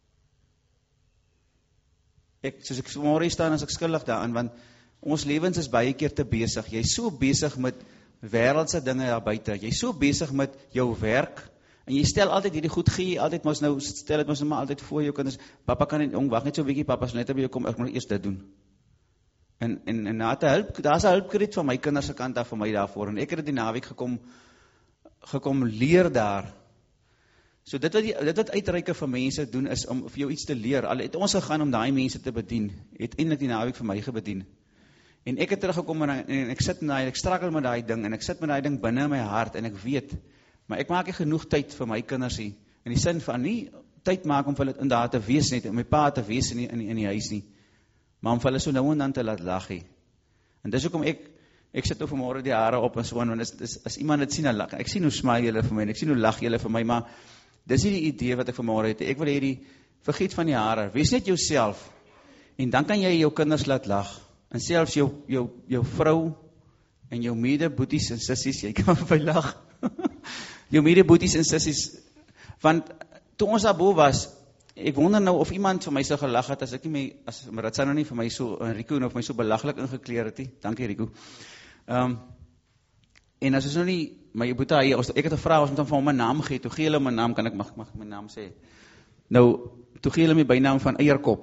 Ek, soos ek vanmôre staan, as ek skuldig daaraan, want ons lewens is baie keer te besig. Jy is so besig met wêreldse dinge daar buite. Jy is so besig met jou werk, en jy stel altyd hierdie goed gee, altyd mos nou, stel dit mos nou maar altyd voor jou kinders, papa kan net, jong, wag net so 'n bietjie, papa sal net by jou kom, ek moet eers dit doen. En, en, en na te hulp, daar is 'n hulpkreet van my kinders se kant af vir my daarvoor, en ek het die naweek gekom, gekom leer daar. So dit wat, die, dit wat uitreike vir mense doen, is om vir jou iets te leer. Al het ons gegaan om daai mense te bedien, het eintlik die naweek vir my gebedien. En ek het teruggekom en, en ek sit met daai, ek struggle met daai ding, en ek sit met daai ding binne in my hart, en ek weet, maar ek maak nie genoeg tyd vir my kinders nie, in die sin van nie tyd maak om vir hulle in daar te wees nie, om my pa te wees in die, in die, in die huis nie, maar om vir hulle so nou en dan te laat lag nie. En dis hoekom ek, ek sit nou vanmorgen die hare op en so, want as, as, as iemand het sien, lag, ek sien hoe smile julle vir my, en ek sien hoe lag julle vir my, maar dis nie die idee wat ek vanmorgen het, ek wil hê die, vergeet van die hare, wees net jouself, en dan kan jy jou kinders laat lag, en selfs jou, jou, jou vrou, en jou mede boeties en sissies, jy kan vir lag, jou mede boeties en sissies, want toe ons daarbo was, ek wonder nou of iemand vir my so gelag het, as ek nie my, as Maritza nou nie vir my so, en Rico nou vir my so belaglik ingekleer het nie, dankie Rico, um, en as ons nou nie, maar jy boete hier, ek het gevra, ons moet dan vir hom my naam gee, toe gee hulle my naam, kan ek, mag, mag my naam sê, nou, toe gee hulle my bynaam van eierkop,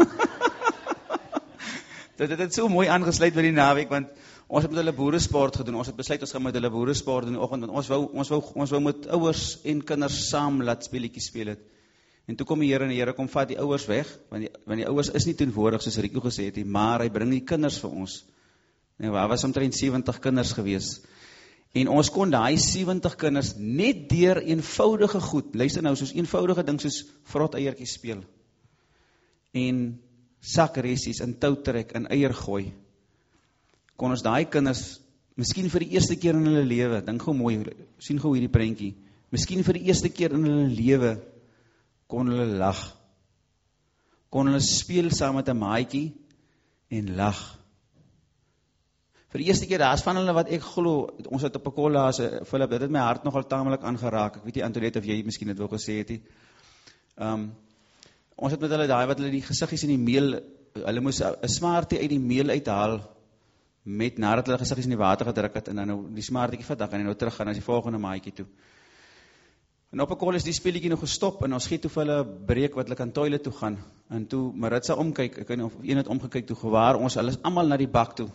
dit het, het so mooi aangesluit met die naweek, want ons het met hulle boeresport gedoen, ons het besluit, ons gaan met hulle boeresport in die oggend, want ons wou, ons wou, ons wou met ouers en kinders saam laat speletjies speel het, en toe kom die Here en die Here kom vat die ouers weg, want die, want die ouers is nie teenwoordig, soos Rico gesê het, maar hy bring die kinders vir ons, en waar was omtrent sewentig kinders gewees, en ons kon daai sewentig kinders net deur eenvoudige goed, luister nou, soos eenvoudige ding soos vrot eiertjies speel, en sakresies, en toutrek, en eier gooi, kon ons daai kinders, miskien vir die eerste keer in hulle lewe, dink gou mooi, sien gou hierdie prentjie, miskien vir die eerste keer in hulle lewe, kon hulle lag, kon hulle speel saam met 'n maatjie, en lag, vir die eerste keer, daar is van hulle wat ek glo, ons het op 'n kolla, Philip, dit het my hart nogal tamelik aangeraak, ek weet nie, Antoinette, of jy miskien het wil gesê het, um, ons het met hulle daai, wat hulle die gesiggies in die meel, hulle moes 'n smartie uit die meel uithaal, met, nadat hulle gesiggies in die water gedruk het, en dan nou die smartiekie vat, dan kan hy nou terug gaan, as die volgende maatjie toe. En op 'n kol is die speletjie nog gestop, en ons gee toe vir hulle breek, wat hulle kan toilet toe gaan, en toe Maritza omkyk, ek weet nie of een het omgekyk toe, gewaar ons, hulle is allemaal na die bak toe,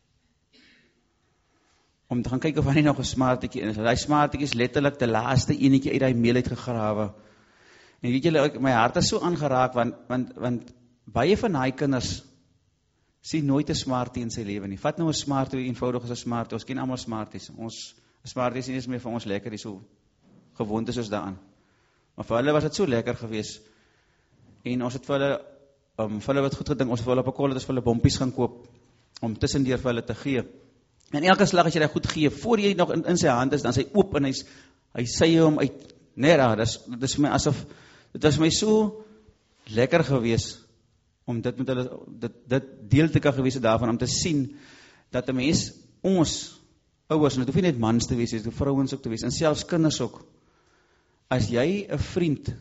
om te gaan kyk of hy nog 'n smartiekie in is, die smartiekie is letterlik die laaste enetjie uit die meel uitgegrawe, en weet julle, my hart is so aangeraak, want, want, want baie van die kinders, sien nooit 'n smartie in sy lewe nie, vat nou 'n smartie, hoe eenvoudig is 'n smartie, ons ken almal smarties, ons, smarties is nie meer vir ons lekker, die so gewoond is ons daaraan, maar vir hulle was het so lekker gewees, en ons het vir hulle, um, vir hulle wat goed gedink, ons het vir hulle op 'n kol, het ons vir hulle bompies gaan koop, om tussendeur vir hulle te gee, en elke slag as jy dit goed gee, voor jy nog in, in sy hand is, dan is hy oop, en hy, hy sê hom uit, nee daar, dit is, dit is vir my asof, dit was vir my so lekker gewees, om dit met hulle, dit, dit deel te kan gewees daarvan, om te sien, dat 'n mens, ons, ouers, en dit hoef nie net mans te wees, dit hoef vrouens ook te wees, en selfs kinders ook, as jy 'n vriend,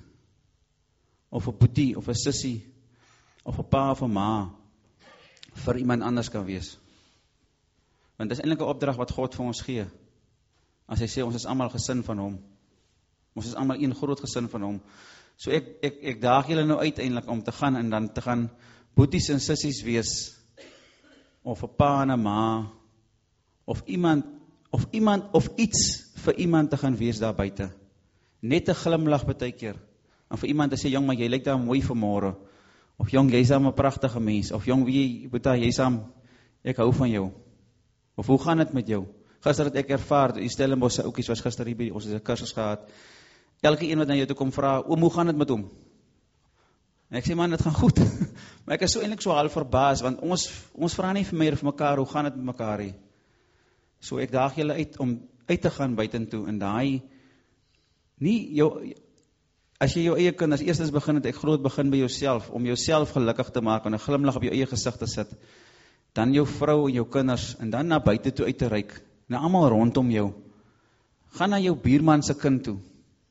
of 'n boetie, of 'n sussie, of 'n pa of 'n ma, vir iemand anders kan wees, want dit is eintlik 'n opdrag wat God vir ons gee, as hy sê, ons is almal gesin van hom, ons is almal een groot gesin van hom, so ek, ek, ek daag julle nou uiteindelik om te gaan, en dan te gaan boeties en sissies wees, of 'n pa en 'n ma, of iemand, of iemand, of iets vir iemand te gaan wees daar buite, net 'n glimlag baie keer, en vir iemand te sê, jong, maar jy lyk daar mooi vanmôre, of jong, jy's 'n pragtige mens, of jong, wie, boeta, jy's aan, ek hou van jou, of hoe gaan dit met jou? Gister het ek ervaar, die Stellenbosch se oukies was gister hier by, ons het 'n kursus gehad, elke een wat na jou toe kom vra, oom, hoe gaan dit met hom? En ek sê, man, dit gaan goed, maar ek is so eintlik so half verbaas, want ons, ons vra nie vir meer vir mekaar, hoe gaan dit met mekaar hier? So ek daag julle uit, om uit te gaan buitentoe, en daai, nie jou, as jy jou eie kinders, eerstens begin het, ek groot begin by jouself, om jouself gelukkig te maak, en 'n glimlag op jou eie gesig te sit, dan jou vrou en jou kinders, en dan na buite toe uit te reik, na almal rondom jou, gaan na jou buurman se kind toe,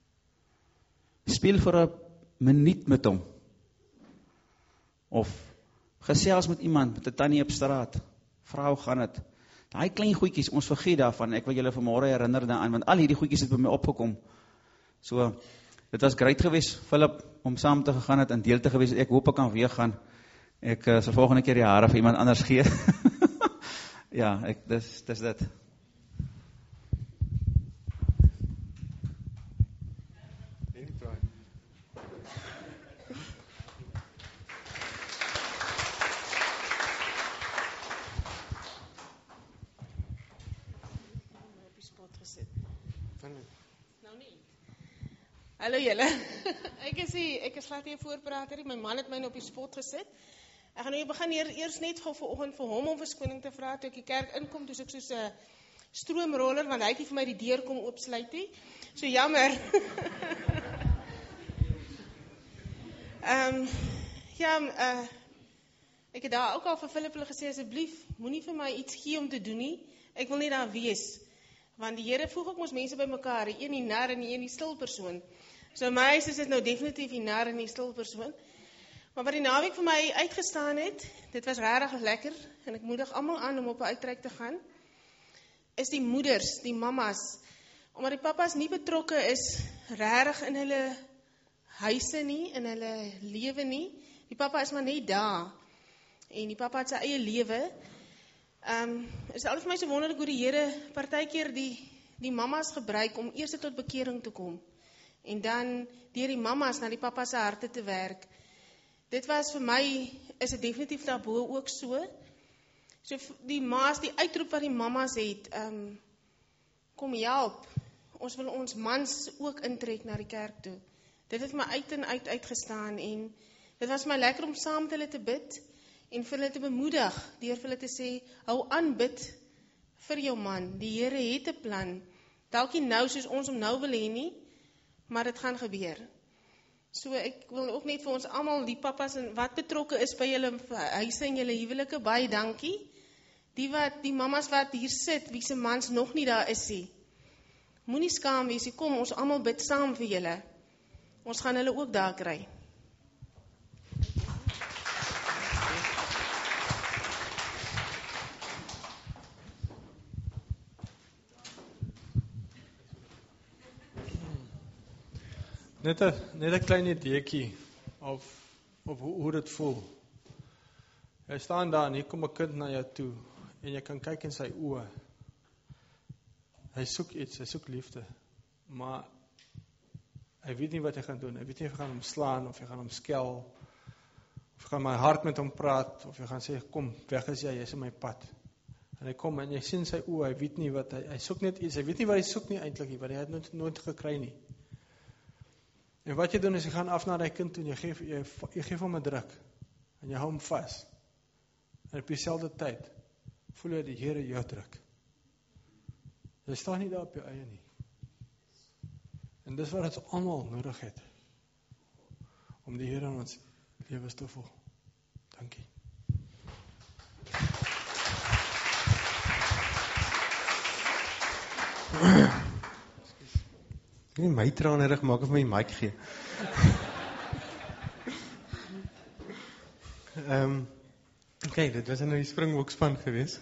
speel vir 'n minuut met hom, of gesels met iemand, met 'n tannie op straat, vra hoe gaan dit, daai klein goedjies, ons vergeet daarvan, ek wil julle vanmôre herinner daaraan, want al hierdie goedjies het by my opgekom, so, dit was great geweest, Philip, om saam te gegaan het, en deel te geweest, ek hoop ek kan weer gaan, ek uh, sal volgende keer die hare vir iemand anders gee, ja, ek, dis, dis dit. Hallo julle. ek is die, ek is glad hier voorprater. My man het my nou op die spot gesit. Ek gaan nou begin hier, eers net gou vanoggend vir hom om verskoning te vra toe ek die kerk inkom, toe ek soos 'n stroomroller, want hy het nie vir my die deur kom oopsluit nie. So jammer. Ehm um, ja, uh, ek het daar ook al vir Philip hulle gesê asseblief, moenie vir my iets gee om te doen nie. Ek wil nie daar wees. Want die Here voeg ook ons mense by mekaar, die een die nar en die een die stil persoon. So in my huis is dit nou definitief die nar en die stil persoon. Maar wat die naweek vir my uitgestaan het, dit was regtig lekker en ek moedig almal aan om op 'n uitreik te gaan. Is die moeders, die mammas, omdat die pappas nie betrokke is regtig in hulle huise nie, in hulle lewe nie. Die pappa is maar net daar. En die pappa het sy eie lewe. Ehm um, is al vir my so wonderlik hoe die Here partykeer die die mammas gebruik om eers tot bekering te kom en dan deur die mammas na die pappa se harte te werk. Dit was vir my is dit definitief daarbo ook so. So die ma's, die uitroep wat die mammas het, ehm um, kom help. Ons wil ons mans ook intrek na die kerk toe. Dit het my uit en uit uitgestaan en dit was my lekker om saam met hulle te bid. En vir hulle te bemoedig, deur vir hulle te sê, hou aan bid vir jou man. Die Here het 'n plan. Dalk nie nou soos ons hom nou wil hê nie, maar dit gaan gebeur. So ek wil ook net vir ons almal, die pappas en wat betrokke is by julle huise en julle huwelike, baie dankie. Die wat die mammas wat hier sit, wie se mans nog nie daar is nie. Moenie skaam wees nie. Kom, ons almal bid saam vir julle. Ons gaan hulle ook daar kry. Net 'n net 'n klein ideetjie of of hoe, hoe dit voel. Jy staan daar en hier kom 'n kind na jou toe en jy kan kyk in sy oë. Hy soek iets, hy soek liefde, maar hy weet nie wat hy gaan doen. Hy weet nie of hy gaan hom slaan of hy gaan hom skel of hy gaan my hart met hom praat of hy gaan sê kom, weg is jy, jy's in my pad. En hy kom en jy sien sy oë, hy weet nie wat hy hy soek net iets. Hy weet nie wat hy soek nie eintlik nie, want hy het nooit nooit gekry nie. En wat jy doen is, jy gaan af na die kind toe en jy geef, jy, jy geef hom 'n druk. En jy hou hom vas. En op dieselfde tyd, voel jy die Here jou druk. Jy staan nie daar op jou eie nie. En dis wat ons almal nodig het. Om die Here in ons lewens te voel. Dankie. Ek nie my tranerig maak of my mic gee. Ehm um, Oké, okay, dit was nou die Springbokspan geweest.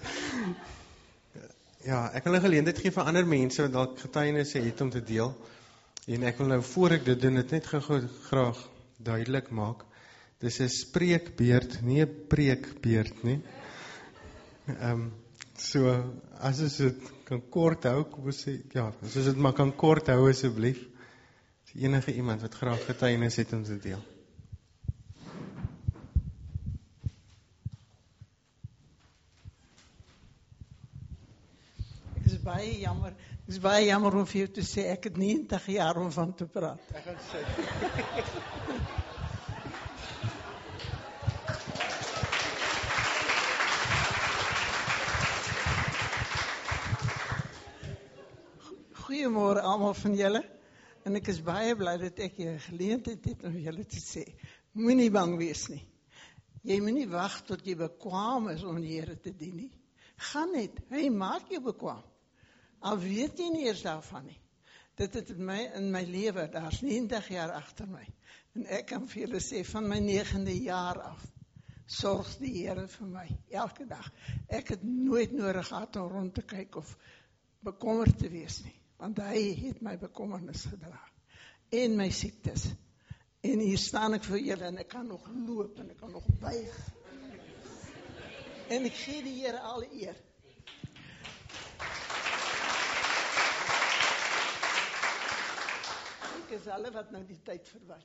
Ja, ek wil 'n geleentheid gee vir ander mense wat dalk getuienisse het om te deel. En ek wil nou voor ek dit doen, dit net gou graag duidelik maak. Dis 'n spreekbeurt, nie 'n preekbeurt nie. Ehm um, So, as ons dit kan kort hou, kom ons sê, ja, as ons dit maar kan kort hou asseblief. Is enige iemand wat graag getuienis het om te deel. Ek is baie jammer, ek is baie jammer om vir jou te sê, ek het negentig jaar om van te praat. Ek gaan sê. Goeiemôre almal van julle. En ek is baie bly dat ek hier geleentheid het om julle te sê, moenie bang wees nie. Jy moenie wag tot jy bekwaam is om die Here te dien nie. Gaan net, hy maak jou bekwaam. Al weet jy nie eers daarvan nie. Dit het in my, in my lewe, daar's negentig jaar agter my. En ek kan vir julle sê, van my negende jaar af, sorg die Here vir my, elke dag. Ek het nooit nodig gehad om rond te kyk of bekommerd te wees nie. Want hy het my bekommernis gedra. En my siektes. En hier staan ek vir julle en ek kan nog loop en ek kan nog buig. En ek gee die Here alle eer. Ek is alle wat nou die tyd verwy.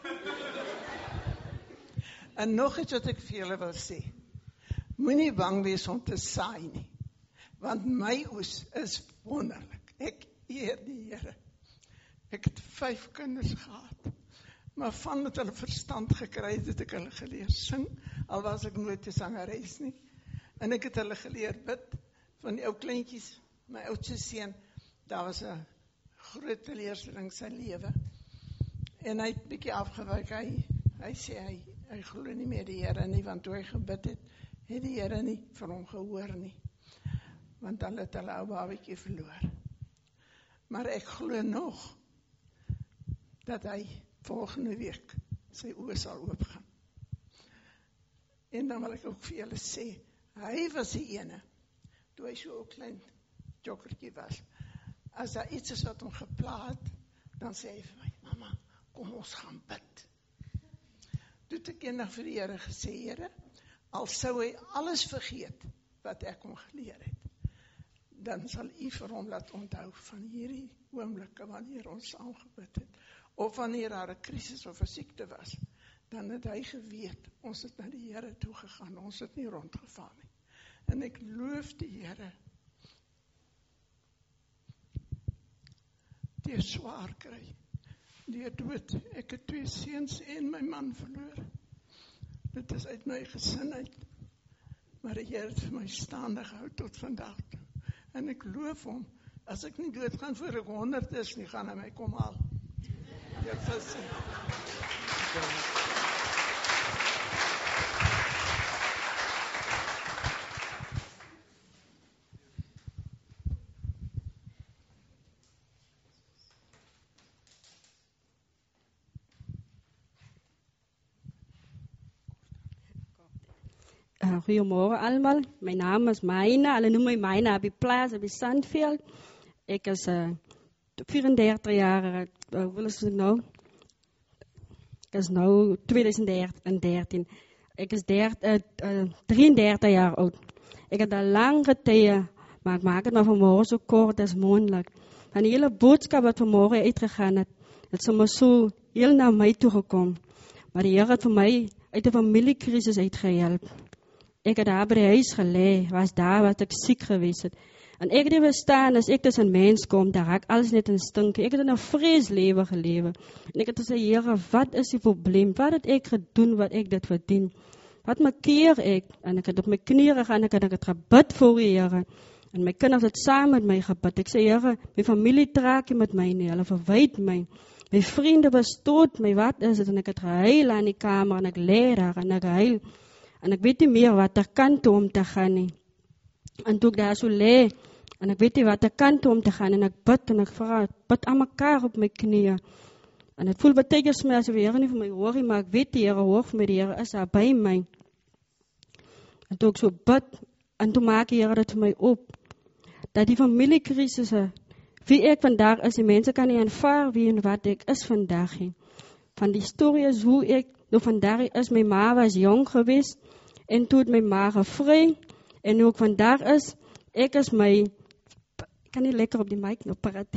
En nog iets wat ek vir julle wil sê. Moenie bang wees om te saai nie. Want my oes is wonderlik. Ek eer die Here. Ek het vyf kinders gehad. Maar van het hulle verstand gekry het, het ek hulle geleer sing, al was ek nooit 'n sangeres nie. En ek het hulle geleer bid, van die ou kleintjies, my oudste seun, daar was 'n groot teleurstelling in sy lewe. En hy het bietjie afgewyk, hy, hy sê, hy, hy glo nie meer die Here nie, want toe hy gebid het, het die Here nie vir hom gehoor nie. Want dan het hulle ou babietjie verloor. Maar ek glo nog, dat hy volgende week sy oë sal oopgaan. En dan wil ek ook vir julle sê, hy was die ene, toe hy so 'n klein jokkertjie was. As daar iets is wat hom gepla het, dan sê hy vir my, mama, kom ons gaan bid. Toe het ek eendag vir die Here gesê, Here, al sou hy alles vergeet, wat ek hom geleer het, dan sal u vir hom laat onthou van hierdie oomblikke, wanneer ons saam gebid het, of wanneer daar 'n krisis of 'n siekte was, dan het hy geweet, ons het na die Here toe gegaan, ons het nie rondgeval nie. En ek loof die Here, die swaar kry, die dood, ek het twee seuns en my man verloor. Dit is uit my gesin uit, maar die Here het vir my staande gehou tot vandag toe. En ek loof hom, as ek nie dood gaan voor ek honderd is nie, gaan hy my kom haal. Ja, vis. Uh, goeiemorgen allemaal, mijn naam is Maina, alle noemen mij Maina op die plaats, op die Zandveld. Ik is uh, vierendertig jaar, uh, hoe is het nou? Ik is nu twintig dertien. Ik is dertig, uh, uh, drieëndertig jaar oud. Ik heb al lang getijden, maar ik maak het maar vanmorgen zo kort als mogelijk. Van die hele boodschap wat vanmorgen uitgegaan is, het is maar zo heel naar mij toegekomen. Maar de Heer had voor mij uit de familiecrisis uitgehelpen. Ik heb daar bij het huis gelegen, was daar wat ik ziek geweest het. En ik heb verstaan, als ik dus een mens kom, daar raak alles net in stinken. Ik heb in een vreesleven geleven. En ik heb gezegd, Heer, wat is het probleem? Wat heb ik gedaan wat ik dit verdien? Wat markeer ik? En ik heb op mijn knieën gegaan en ik heb het gebed voor je, Heer. En mijn kinderen het samen met mij gebed. Ik zei, Heer, mijn familie draak je met mij niet, hulle verwijt mij. Mijn vrienden bestoot mij, wat is het? En ik heb het gehuil aan die kamer en ik leer daar en ik huil. En ik weet niet meer wat er kant om te gaan. Nie. En toen ik daar zo lê, en ik weet niet wat er kant om te gaan. En ik bid en ik vraag, bid aan elkaar op mijn knieën. En het voelt betekens mij als de Heer niet van mij hoor, maar ik weet die Heer hoor van mij, de Heer is daar bij mij. En toen ik zo bid, en toen maak de Heer het voor mij op. Dat die familiecrisis, wie ik vandaag is, die mensen kan niet aanvaarden wie en wat ik is vandaag. Van die historie is hoe ik, nou vandaag is, mijn ma was jong geweest. En toen mijn ma gevrij. En ook vandaag is, ik is mijn, ik kan niet lekker op die mic nog praten.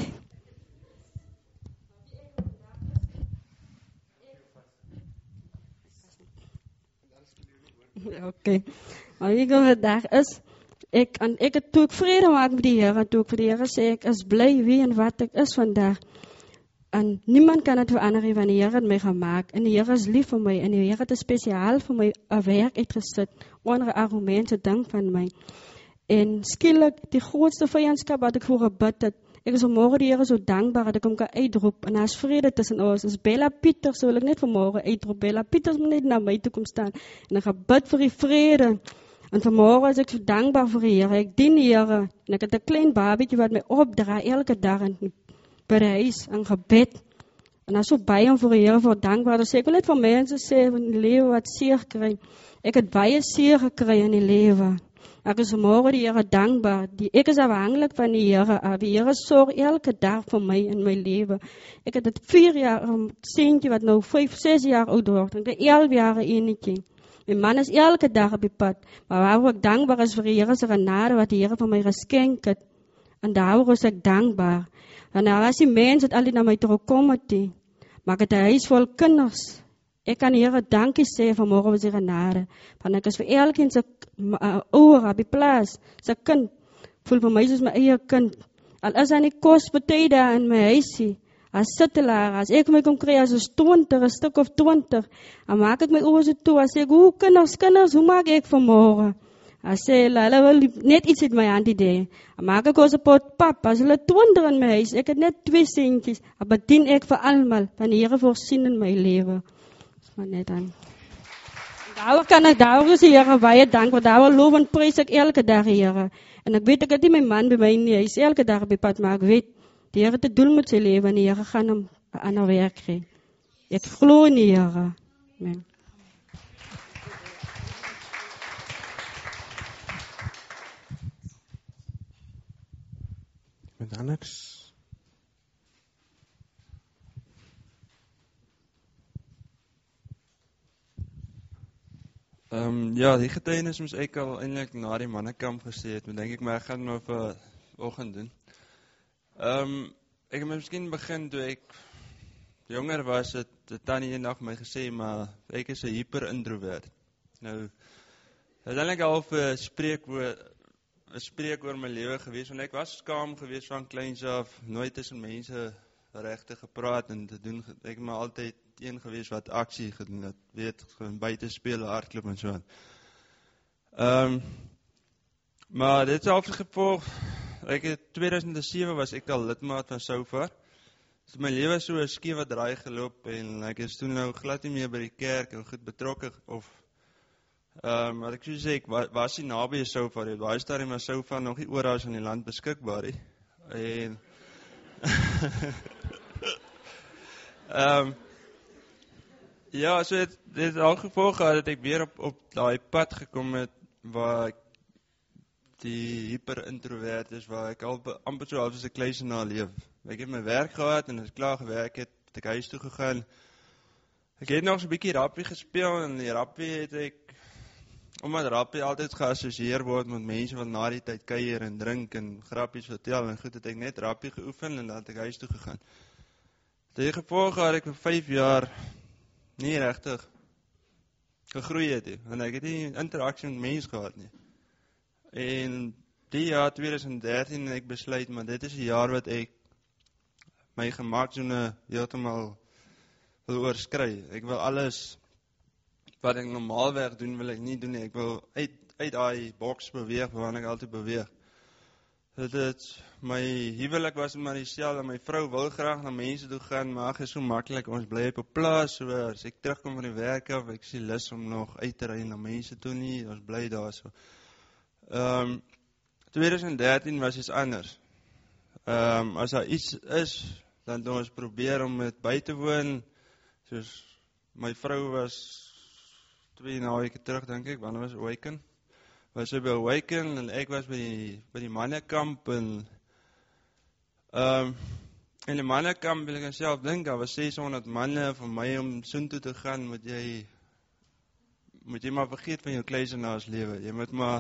Oké, okay. Maar wie ik vandaag is, ik, en ik toen ik vrede maak met die Heer, toen ik voor de Heer zei, ik is blij wie en wat ik is vandaag. En niemand kan het veranderen van de Heer het mij gemaakt. En de Heer is lief voor mij. En de Heer het speciaal voor mij een werk uitgezet. Onder argumenten dank van mij. En skielik, die grootste vijandschap wat ik voor gebid heb. Ik is vanmorgen de Heer zo dankbaar dat ik hem kan uitroepen. En als vrede tussen ons. Dus Bella Pieters wil ik net vanmorgen uitroepen. Bella Pieters moet niet naar mij toe komen staan. En ik gebid voor die vrede. En vanmorgen is ik zo dankbaar voor de Heer. Ik dien de Heer. En ik heb een klein babytje wat mij opdraagt elke dag. En bereis en gebed. En dat is zo bij hem voor de Heer voor dankbaar. Dus ik wil net van mensen zeggen in het leven wat zeer krijgen. Ik heb bij zeer gekregen in het leven. Ik is morgen de Heer dankbaar. Die, ik is afhankelijk van de Heer. De Heer zorgt elke dag voor mij in mijn leven. Ik heb het vier jaar, een zoontje wat nu vijf, zes jaar oud wordt. Ik heb elf jaar eentje. Mijn man is elke dag op het pad. Maar waarvoor ik dankbaar is voor de Heer is er genade wat de Heer voor mij geschenkt heeft. En daarvoor is ik dankbaar. En als die mensen het altijd naar mij terugkomen, maar ik het huis vol kinders. Ik kan Heer dankie zeggen vanmorgen voor zijn genade. Want ik is voor elk kind zijn uh, oren op die plaats. Zijn kind. Voel voor mij zoals mijn eigen kind. Al is hij niet kost betijden in mijn huisje. as sittelaar, as ek my kom kry as ons twintig, een stuk of twintig, dan maak ek my oor so toe, as ek, hoe kinders, kinders, hoe maak ek vanmorgen? As sê, hulle wil net iets uit my hand idee, dan maak ek ons een pot pap, as hulle twintig in my huis, ek het net twee centjes, dan bedien ek vir almal, van die Here voorsien in my leven. Dis maar net dan. Daar kan ek, daar is die Here baie dank, want daar loof en prijs ek elke dag, Here. En ek weet, ek het nie my man by my nie, hy is elke dag op die pad, maar ek weet, die Here te doen met sy leven, en die Here gaan hom een ander werk kry. Ek glo in die Here. Amen. Met anders? Um, ja, die getuienis moes ek al eindelijk na die mannekamp gesê het, maar denk ek, maar ek gaan maar vir oggend doen. Um, ek het miskien begin toe ek jonger was, het, het Tannie een dag my gesê, maar ek is een hyper-introvert. Nou, uiteindelijk al vir spreekwoor, een spreek oor my lewe gewees, want ek was skaam gewees van kleins af, nooit tussen mense regtig gepraat en te doen, ek het maar altyd een gewees wat aksie gedoen het, weet, gewoon buiten speel, hardloop en so. Um, maar dit is al gevolg, ek het tweeduisend sewe was ek al lidmaat van Soufar, dus my lewe so een skewe draai geloop, en ek is toen nou glad nie meer by die kerk, en goed betrokken, of, um, wat ek so sê, ek was, was nie nabij Soufar, waar is daar maar Soufar nog nie oorals in die land beskikbaar, he. en, um, ja, so het, het al gevolg gehad, dat ek weer op, op die pad gekom het, waar ek die hyper-introvert is, waar ek al amper so half as een kluisenaar leef. Ek het my werk gehad, en as ek klaar gewerk het, het ek huis toe gegaan. Ek het nog so'n bykie rappie gespeel, en die rappie het ek, omdat rappie altyd geassocieer word met mense wat na die tyd kuier en drink en grappies vertel, en goed het ek net rappie geoefen, en dan het ek huis toe gegaan. Die gevolg gehad ek vir vijf jaar nie rechtig gegroei het, he, want ek het nie interaksie met mens gehad nie. En die jaar tweeduisend dertien ek besluit, maar dit is die jaar wat ek my gemaakzone heeltemal wil oorskry. Ek wil alles wat ek normaalweg doen, wil ek nie doen nie. Ek wil uit, uit die boks beweeg, waarin ek altyd beweeg. Dit het, my huwelik was maar dieselfde, my vrou wil graag na mense toe gaan, maar ag is so makkelijk, ons bly op 'n plaas, so as ek terugkom van die werk af, ek sien lus om nog uit te ry na mense toe nie, ons bly daar so. Um, tweeduisend dertien was iets anders. Um, as daar iets is, dan doen ons probeer om het by te woon, soos my vrou was twee naweke terug, denk ek, wanneer was Awaken? Was sy by Awaken, en ek was by die, by die mannekamp, en um, in die mannekamp wil ek self dink, daar was seshonderd manne, vir my om soen toe te gaan, moet jy, moet jy maar vergeet van jou kluisenaars lewe, jy moet maar,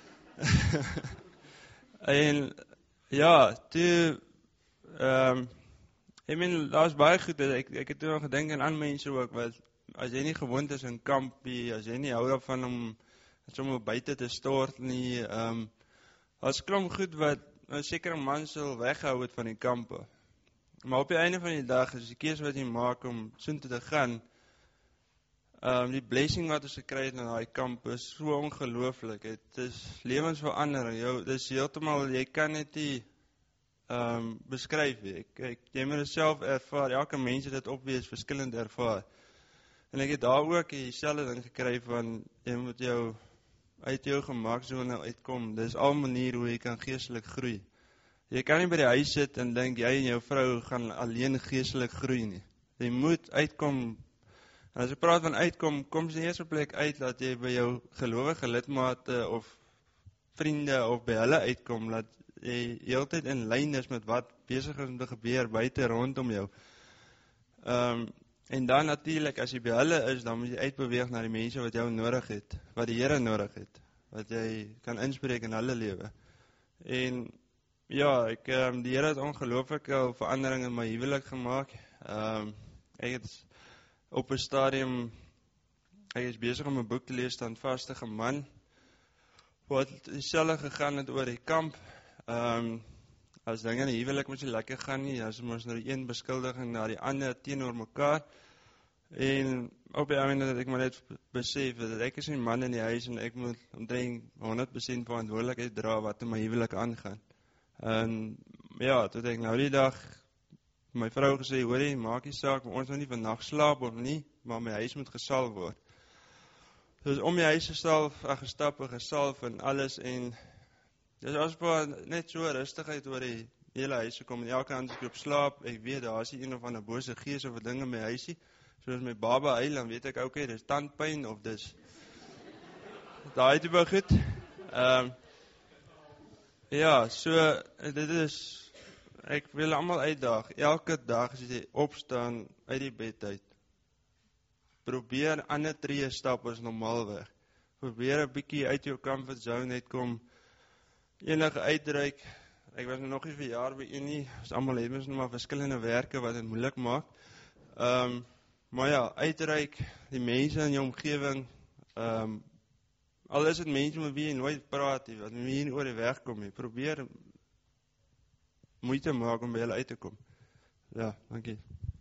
en, ja, toe, um, ek meen, dat was baie goed, ek, ek het toen al gedink aan mense ook, wat, as jy nie gewoond is in kampie, as jy nie hou daarvan om sommer buiten te stort nie, um, as klomp goed wat een sekere man sal weghou het van die kampe. Maar op die einde van die dag is die keus wat jy maak om soen te gaan, um, die blessing wat ons gekry het na die kamp is so ongelooflik, het is lewensverandering, jou, dit is heeltemal, jy kan het nie um, beskryf, ek, ek, jy moet het self ervaar, elke mens het het opwees verskillend ervaar, en ek het daar ook die selfde ding gekry van, jy moet jou uit jou gemaakzone uitkom, dit is al manier hoe jy kan geestelik groei. Jy kan nie by die huis sit en denk, jy en jou vrou gaan alleen geestelik groei nie. Jy moet uitkom, en as jy praat van uitkom, kom jy eerst op plek uit, dat jy by jou gelovige lidmate of vriende of by hulle uitkom, dat jy heeltyd in lyn is met wat besig is om te gebeur buiten rondom jou. Um, en dan natuurlijk, as jy by hulle is, dan moet jy uitbeweeg na die mense wat jou nodig het, wat die Here nodig het, wat jy kan inspreek in hulle lewe. En ja, ek, um, die Here het ongelooflike verandering in my huwelik gemaak. Um, ek het op 'n stadium, ek is besig om 'n boek te lees, Standvastige Man, wat dieselfde gegaan het oor die kamp. Um, as dinge in die huwelik moet jy lekker gaan nie, as ons nou die een beskuldiging na die ander teenoor mekaar, en op die einde dat ek maar net besef, dat ek is die man in die huis, en ek moet omtrent honderd persent verantwoordelikheid dra, wat in my huwelik aangaan. En ja, toe het ek nou die dag, my vrou gesê, hoorie, maak die saak, ons moet nie vannacht slaap of nie, maar my huis moet gesalf word. Dus om die huis gesalf, gestap en gesalf en alles, en dis as maar net so rustigheid oor die hele huis gekom, en elke hand as ek op slaap, ek weet, daar is nie een of ander bose gees of ding in my huisie, soos my baba huil, dan weet ek, ok, dis tandpyn, of dis daai tipe goed. Um, ja, so, dit is, ek wil allemaal uitdaag, elke dag as jy opstaan uit die bed uit, probeer ander tree stap as normaalweg, probeer 'n bietjie uit jou comfort zone uitkom, enige uitreik, ek was nog nie vir jaar by een nie, ons allemaal het ons nog maar verskillende werke wat het moeilik maak, um, maar ja, uitreik, die mense in jou omgewing, um, al is het mense met wie jy nooit praat, die, wat met wie jy nie oor die weg kom, jy probeer moeite maak om by hulle uit te kom. Ja, dankie.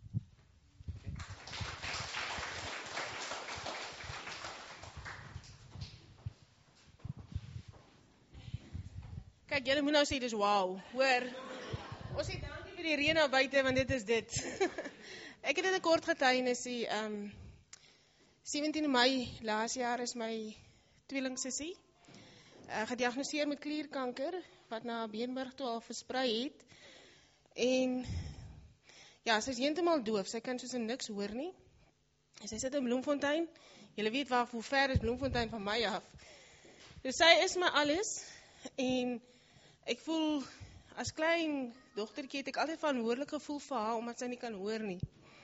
Kijk, julle moet nou sê, dis wauw, hoor. Ons sê dankie vir die reën nou buite, want dit is dit. Ek het dit 'n kort getuienisie, um, sewentien Mei laas jaar is my tweelingsussie, uh, gediagnoseer met klierkanker, wat na Beenburg toe al versprei het, en ja, sy is heeltemal doof, sy kan soos niks hoor nie, sy sit in Bloemfontein, julle weet waar, hoe ver is Bloemfontein van my af, dus sy is my alles, en ek voel, as klein dogtertjie het ek altyd verantwoordelik gevoel vir haar, omdat sy nie kan hoor nie.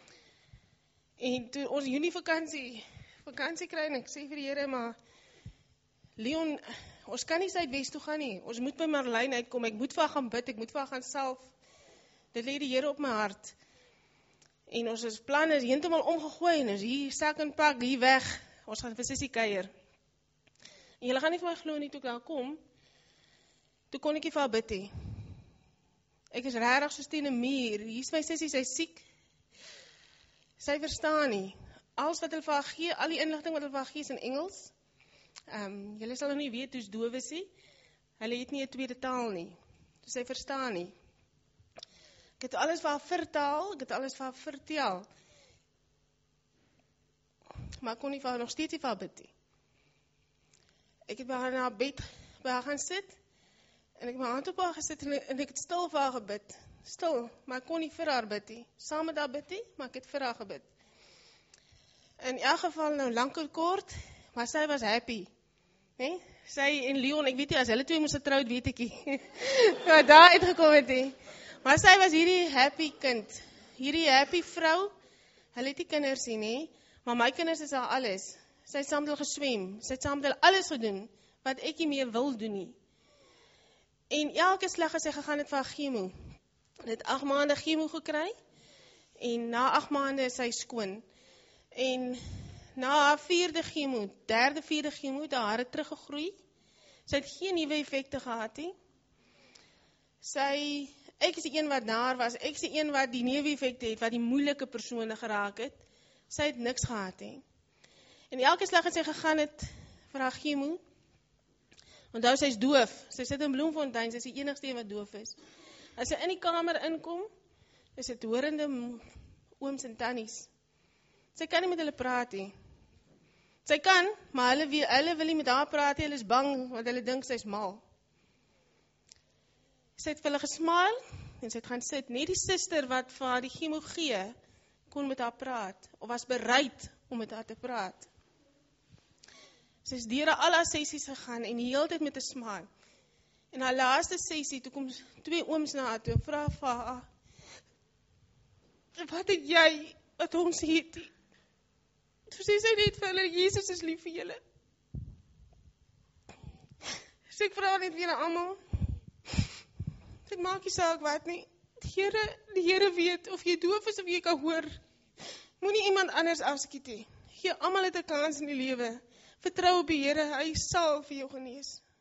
En toe ons Junie vakansie, vakansie kry, en ek sê vir die Here, maar Leon, ons kan nie Suidwes toe gaan nie, ons moet by Marlijn uitkom, ek moet vir haar gaan bid, ek moet vir haar gaan salf, dit lê die Here op my hart. En ons is plan is heeltemal omgegooi, en is hier sak en pak, hier weg, ons gaan vir Sissie kuier. En julle gaan nie vir my glo nie, toe ek daar kom, toe kon ek nie vir haar bid hê. Ek is regtig soos teen 'n muur, hier is my Sissie, sy is siek, sy verstaan nie, alles wat hulle vir haar gee, al die inligting wat hulle vir haar gee is in Engels, um, julle sal nog nie weet hoe's doof is nie, hulle het nie 'n tweede taal nie, dus sy verstaan nie. Ek het alles vir haar vertaal, ek het alles vir haar vertel, maar ek kon nie vir haar nog steeds nie vir haar bid nie. Ek het by haar na haar bed, by haar gaan sit, en ek het my hand op haar gesit, en ek, en ek het stil vir haar gebid, stil, maar ek kon nie vir haar bid nie, saam met haar bid nie, maar ek het vir haar gebid. In elk geval nou lang en kort, maar sy was happy, nee? Sy en Leon, ek weet nie, as hulle twee moes getrouwd, weet ek nie, wat daar uitgekom het nie, maar sy was hierdie happy kind, hierdie happy vrou, hulle het die kinders sien nie, maar my kinders is al alles, sy het saam met hulle geswem, sy het saam met hulle alles gedoen, wat ek nie meer wil doen nie. En elke slag as sy gegaan het van chemo, het acht maande chemo gekry, en na acht maande is sy skoon, en na haar vierde chemo, derde vierde chemo, het haar hare teruggegroei, sy het geen nieuwe effecte gehad nie, sy, ek is die een wat naar was, ek is die een wat die nieuwe effecte het, wat die moeilike persone geraak het, sy het niks gehad nie, en elke slag het sy gegaan het, vir haar chemo, onthou sy is doof, sy sit in Bloemfontein, sy is die enigste een wat doof is, as sy in die kamer inkom, is dit horende ooms en tannies, sy kan nie met hulle praat nie, sy kan, maar hulle, wil, hulle wil nie met haar praat, hulle is bang, want hulle dink sy is mal, sy het vir hulle gesmaal, en sy het gaan sit, net die sister wat vir haar die chemo gee, kon met haar praat, of was bereid om met haar te praat, sy is deur al haar sessies gegaan, en die hele tyd met 'n smile, en haar laaste sessie, toe kom twee ooms na haar toe, en vraag vir haar, wat het jy, wat ons het, toe sê sy net vir hulle, Jesus is lief vir julle, so ek vraag net weer allemaal, dit maak nie saak wat nie, die Here, die Here weet, of jy doof is of jy kan hoor, moet nie iemand anders afskiet nie, gee allemaal het 'n kans in die lewe, vertrou op die Here, hy sal vir jou genees.